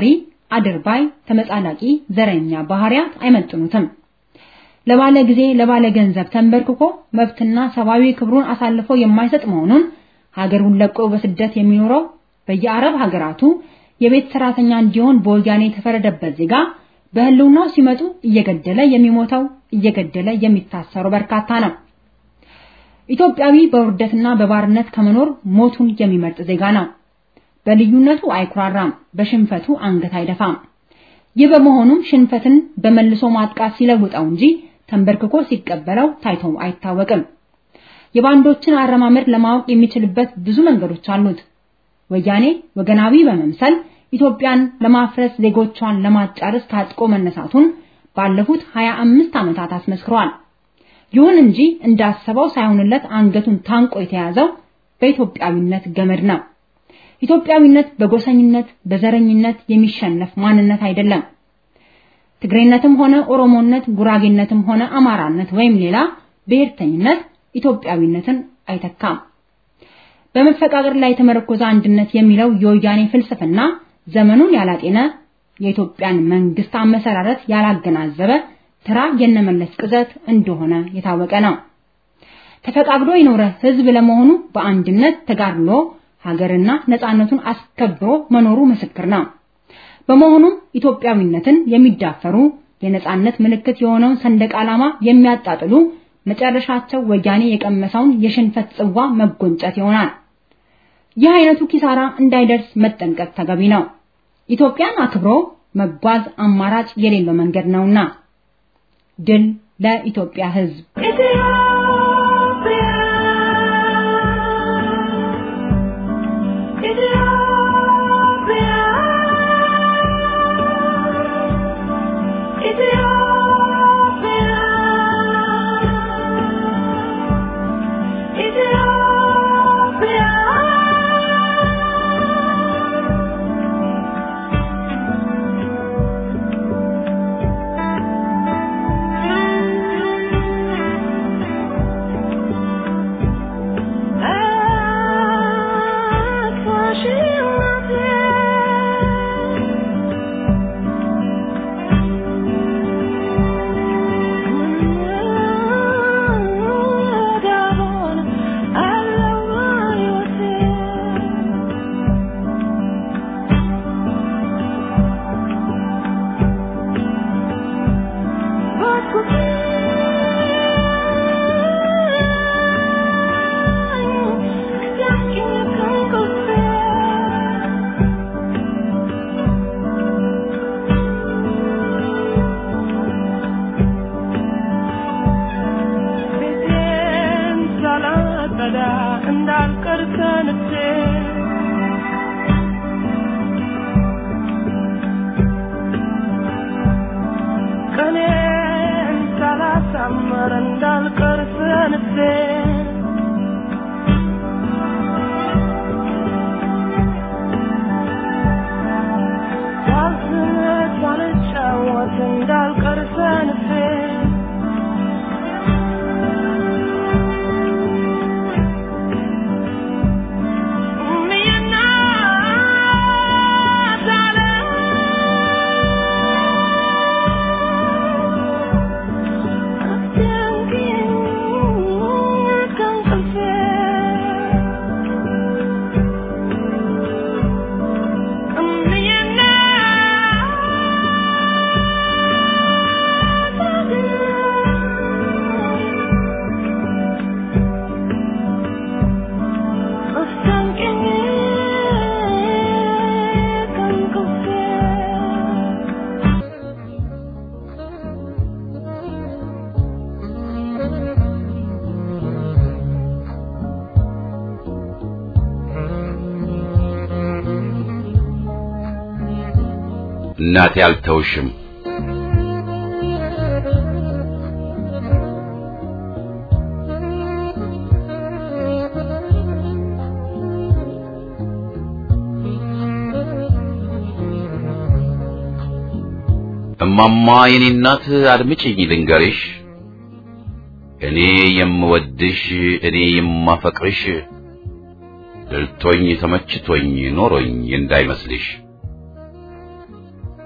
አድርባይ ተመጻዳቂ ዘረኛ ባህሪያት አይመጥኑትም። ለባለ ጊዜ ለባለ ገንዘብ ተንበርክኮ መብትና ሰብአዊ ክብሩን አሳልፎ የማይሰጥ መሆኑን ሀገሩን ለቆ በስደት የሚኖረው በየአረብ ሀገራቱ የቤት ሰራተኛ እንዲሆን በወያኔ ተፈረደበት ዜጋ በህልውናው ሲመጡ እየገደለ የሚሞተው እየገደለ የሚታሰረው በርካታ ነው። ኢትዮጵያዊ በውርደትና በባርነት ከመኖር ሞቱን የሚመርጥ ዜጋ ነው። በልዩነቱ አይኩራራም፣ በሽንፈቱ አንገት አይደፋም። ይህ በመሆኑም ሽንፈትን በመልሶ ማጥቃት ሲለውጠው እንጂ ተንበርክኮ ሲቀበለው ታይቶ አይታወቅም። የባንዶችን አረማመድ ለማወቅ የሚችልበት ብዙ መንገዶች አሉት። ወያኔ ወገናዊ በመምሰል ኢትዮጵያን ለማፍረስ ዜጎቿን ለማጫረስ ታጥቆ መነሳቱን ባለፉት ሃያ አምስት ዓመታት አስመስክሯል። ይሁን እንጂ እንዳሰበው ሳይሆንለት አንገቱን ታንቆ የተያዘው በኢትዮጵያዊነት ገመድ ነው። ኢትዮጵያዊነት በጎሰኝነት በዘረኝነት የሚሸነፍ ማንነት አይደለም። ትግሬነትም ሆነ ኦሮሞነት፣ ጉራጌነትም ሆነ አማራነት ወይም ሌላ ብሔርተኝነት ኢትዮጵያዊነትን አይተካም። በመፈቃቀር ላይ የተመረኮዘ አንድነት የሚለው የወያኔ ፍልስፍና ዘመኑን ያላጤነ የኢትዮጵያን መንግስት አመሰራረት ያላገናዘበ ተራ የነመለስ ቅዘት እንደሆነ የታወቀ ነው። ተፈቃቅዶ የኖረ ህዝብ ለመሆኑ በአንድነት ተጋድሎ ሀገርና ነፃነቱን አስከብሮ መኖሩ ምስክር ነው። በመሆኑም ኢትዮጵያዊነትን የሚዳፈሩ የነፃነት ምልክት የሆነውን ሰንደቅ ዓላማ የሚያጣጥሉ መጨረሻቸው ወያኔ የቀመሰውን የሽንፈት ጽዋ መጎንጨት ይሆናል። ይህ አይነቱ ኪሳራ እንዳይደርስ መጠንቀቅ ተገቢ ነው። ኢትዮጵያን አክብሮ መጓዝ አማራጭ የሌለው መንገድ ነውና። ድል ለኢትዮጵያ ህዝብ። እናቴ አልተውሽም እማማ የኔ እናት አድምጪኝ ልንገርሽ እኔ የምወድሽ እኔ የማፈቅርሽ ደልቶኝ ተመችቶኝ ኖሮኝ እንዳይመስልሽ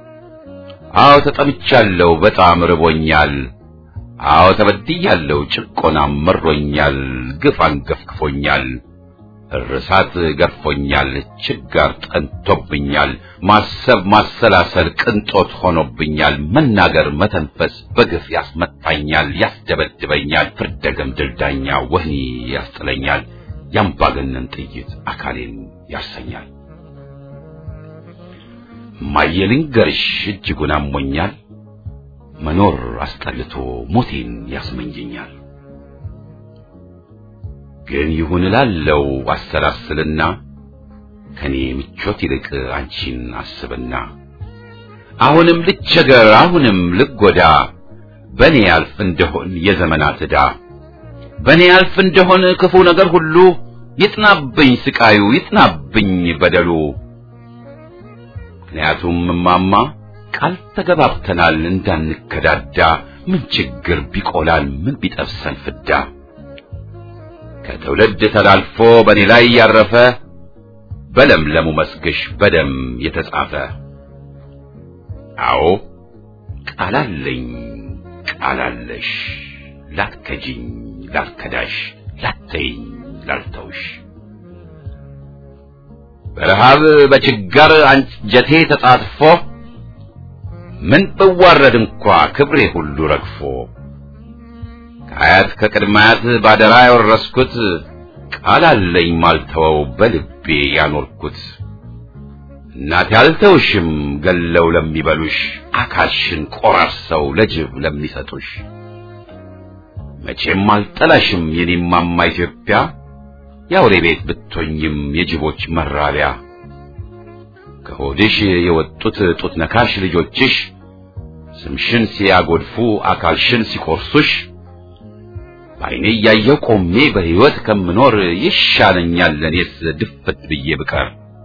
አዎ ተጠምቻለሁ በጣም ርቦኛል አዎ ተበድያለሁ ጭቆናም መሮኛል ግፍ አንገፍግፎኛል እርሳት ገርፎኛል ችጋር ጠንቶብኛል ማሰብ ማሰላሰል ቅንጦት ሆኖብኛል መናገር መተንፈስ በግፍ ያስመታኛል ያስደበድበኛል ፍርደገም ድልዳኛ ወህኒ ያስጥለኛል ያምባገነን ጥይት አካሌን ያሰኛል ማየልንገርሽ እጅጉን አሞኛል መኖር አስጠልቶ ሞቴን ያስመኘኛል ግን ይሁን ላለው አሰላስልና ከኔ ምቾት ይልቅ አንቺን አስብና አሁንም ልቸገር አሁንም ልጎዳ በኔ ያልፍ እንደሆን የዘመናት ዕዳ በኔ ያልፍ እንደሆን ክፉ ነገር ሁሉ ይጥናብኝ ስቃዩ ይጥናብኝ በደሉ ምክንያቱም ማማ ቃል ተገባብተናል እንዳንከዳዳ ምን ችግር ቢቆላል ምን ቢጠብሰን ፍዳ ከትውልድ ተላልፎ በኔ ላይ ያረፈ በለምለሙ መስግሽ በደም የተጻፈ አዎ ቃላለኝ ቃላለሽ ላትከጂኝ ላትከዳሽ ላትተይኝ ላልተውሽ በረሃብ በችጋር አንጀቴ ተጣጥፎ ምን በዋረድ እንኳ ክብሬ ሁሉ ረግፎ ከአያት ከቅድማያት ባደራ ያወረስኩት ቃል አለኝ ማልተወው በልቤ ያኖርኩት እናቴ አልተውሽም ገለው ለሚበሉሽ አካልሽን ቆራርሰው ለጅብ ለሚሰጡሽ መቼም አልጠላሽም የኔማማ ኢትዮጵያ ያውሬ ቤት ብትሆኝም የጅቦች መራቢያ ከሆድሽ የወጡት ጡት ነካሽ ልጆችሽ ስምሽን ሲያጎድፉ አካልሽን ሲቆርሱሽ ባይኔ ያየው ቆሜ በህይወት ከምኖር ይሻለኛል ለኔስ ድፍት ብዬ ብቀር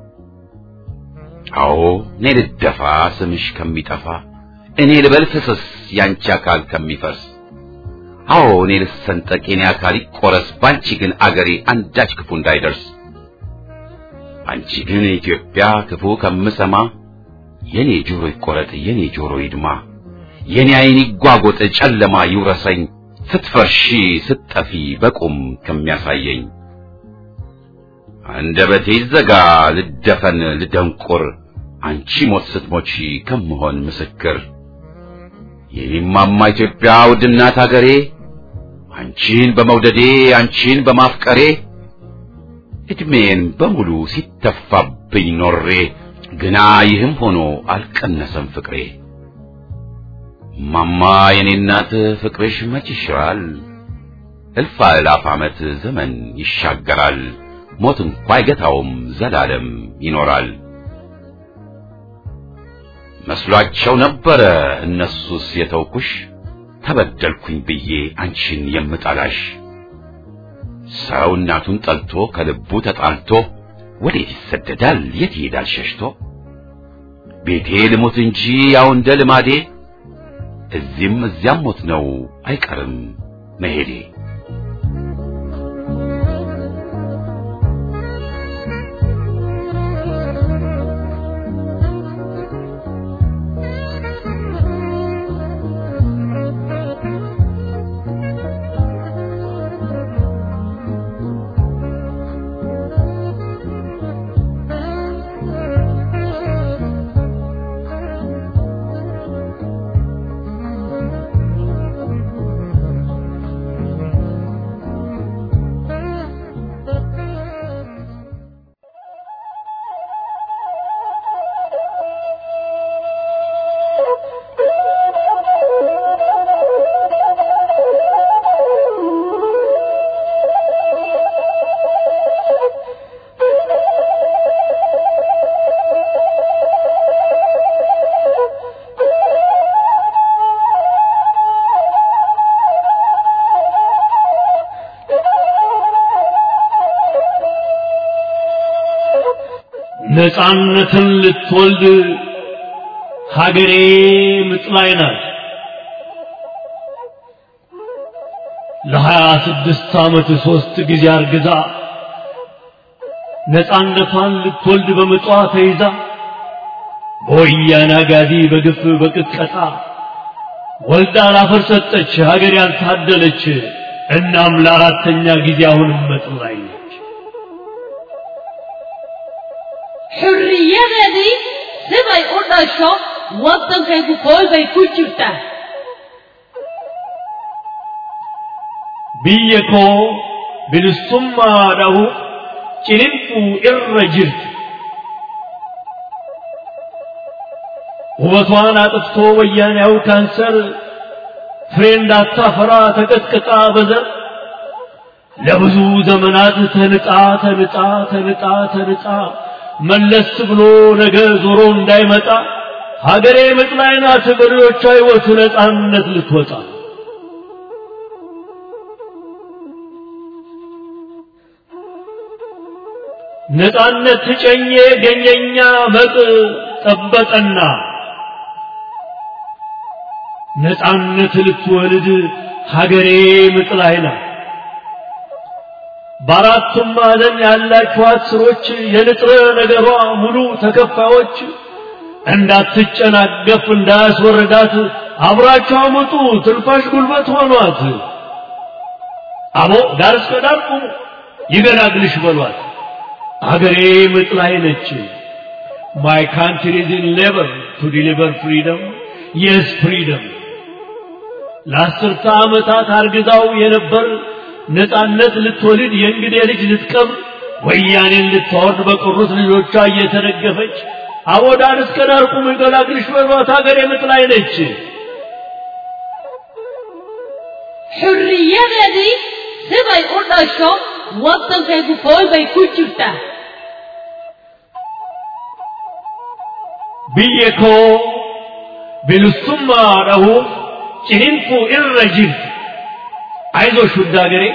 አዎ እኔ ልደፋ ስምሽ ከሚጠፋ እኔ ልበል ፍስስ ያንቺ አካል ከሚፈርስ አዎ እኔ ልሰንጠቅ የኔ አካል ይቆረስ ባንቺ ግን አገሬ አንዳች ክፉ እንዳይደርስ አንቺ ግን ኢትዮጵያ ክፉ ከምሰማ የኔ ጆሮ ይቆረጥ የኔ ጆሮ ይድማ የኔ አይን ይጓጎጥ ጨለማ ይውረሰኝ ስትፈርሺ ስትጠፊ በቁም ከሚያሳየኝ አንደበቴ ይዘጋ ልደፈን ልደንቁር አንቺ ሞት ስትሞቺ ከምሆን ምስክር የኔማማ ኢትዮጵያ ውድናት አገሬ አንቺን በመውደዴ አንቺን በማፍቀሬ እድሜን በሙሉ ሲተፋብኝ ኖሬ ግና ይህም ሆኖ አልቀነሰም ፍቅሬ ማማ የኔ እናት ፍቅርሽ መች ይሽራል እልፍ አእላፍ ዓመት ዘመን ይሻገራል ሞት እንኳ አይገታውም ዘላለም ይኖራል መስሏቸው ነበረ እነሱስ የተውኩሽ ተበደልኩኝ ብዬ አንቺን የምጠላሽ ሰው እናቱን ጠልቶ ከልቡ ተጣልቶ ወዴት ይሰደዳል የት ይሄዳል ሸሽቶ ቤቴ ልሞት እንጂ ያው እንደ ልማዴ እዚህም እዚያም ሞት ነው አይቀርም መሄዴ ነፃነትን ልትወልድ ሀገሬ ምጥ ላይ ናት ለሀያ ስድስት ዓመት ሶስት ጊዜ አርግዛ ነፃነቷን ልትወልድ በምጧ ተይዛ በወያኔ አጋዚ በግፍ በቅጥቀጣ ወልዳ ላፈር ሰጠች ሀገር ያልታደለች እናም ለአራተኛ ጊዜ አሁንም ምጥ ላይ ነች حريتي سبعي قرشة وطن كيكو كل بيكو جرتا بيكو بالسمى له كنفو إرجرت ውበቷን አጥፍቶ ወያኔው ካንሰር ፍሬንድ አታፈራ ተቀጥቅጣ በዘር ለብዙ ዘመናት ተንጣ ተንጣ ተንጣ ተንጣ መለስ ብሎ ነገ ዞሮ እንዳይመጣ ሀገሬ ምጥ ላይ ናት በልጆቿ ሕይወት ነፃነት ልትወጣ ነፃነት ትጨኘ ገኘኛ መጥ ጠበቀና ነፃነት ልትወልድ ሀገሬ ምጥ ላይ ናት በአራቱም ማዕዘን ያላችኋት ስሮች የንጥረ ነገሯ ሙሉ ተከፋዮች እንዳትጨናገፍ እንዳያስወርዳት አብራቸው አመጡ ትንፋሽ ጉልበት ሆኗት አቦ ዳር እስከ ዳር ቁሙ ይገላግልሽ በሏት ሀገሬ ምጥ ላይ ነች My country is in labor to deliver freedom yes freedom ለአስርተ ዓመታት አርግዛው የነበር ነፃነት ልትወልድ የእንግዴ ልጅ ልትቀብር ወያኔን ልታወርድ በቀሩት ልጆቿ እየተደገፈች አወዳን እስከ ዳር ቁም ይገላግልሽ በሏት ሀገሬ ምጥ ላይ ነች حريتي سبعي قرشة وطن كيكو كل بيكو جرتا بيكو بالسمى له كنفو إرجرت አይዞሽ ውድ አገሬ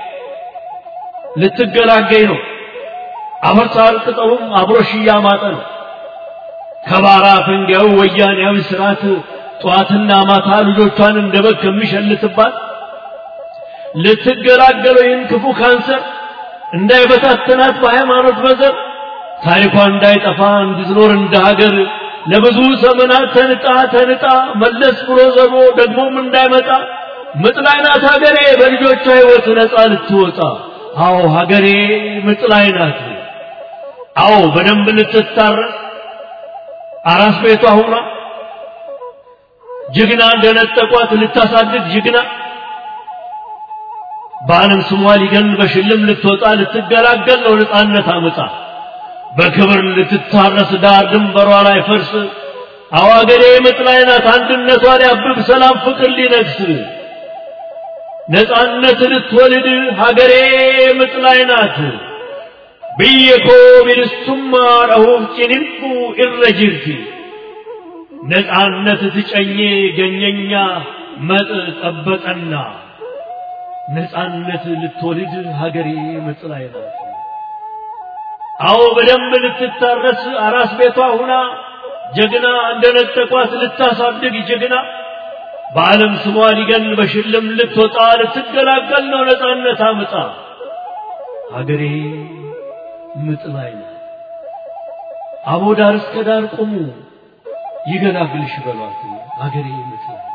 ልትገላገይ ነው አፈርሳል ቅጠሉም አብሮሽ እያማጠ ነው ከባራ ፈንጋው ወያኔያዊ ስርዓት ጧትና ማታ ልጆቿን እንደበክ የሚሸልትባት ልትገላገለው ይህን ክፉ ካንሰር እንዳይበታተናት በሃይማኖት በዘር ታሪኳ እንዳይጠፋ እንድትኖር እንደ ሀገር ለብዙ ዘመናት ተንጣ ተንጣ መለስ ብሎ ዘሮ ደግሞም እንዳይመጣ ምጥ ላይ ናት ሀገሬ በልጆቿ ሕይወት ነፃ ልትወጣ አዎ ሀገሬ ምጥ ላይ ናት አዎ በደንብ ልትታረስ አራስ ቤቷ ሆና ጀግና እንደነጠቋት ልታሳድግ ጀግና በዓለም ስሟ ሊገን በሽልም ልትወጣ ልትገላገል ነው ነፃነት አመጣ በክብር ልትታረስ ዳር ድንበሯ ላይ ፈርስ አዎ ሀገሬ ምጥ ላይ ናት አንድነቷ ሊያብብ ሰላም ፍቅር ሊነግስ ነፃነት ልትወልድ ሀገሬ ምጥ ላይ ናት ብየኮ ቢልሱማ ረሁፍ ጭንፉ ኢረጅርቲ ነፃነት ትጨኜ ገኘኛ መጥ ጠበቀና ነፃነት ልትወልድ ሀገሬ ምጥ ላይ ናት አዎ በደንብ ልትታረስ አራስ ቤቷ ሁና ጀግና እንደነጠቋት ልታሳድግ ጀግና በዓለም ስሟ ሊገን በሽልም ልትወጣ ልትገላገል ነው ነፃነት አምጣ ሀገሬ ምጥ ላይ ናት አቦ ዳር እስከ ዳር ቁሙ ይገላግልሽ በሏት ሀገሬ ምጥ ላይ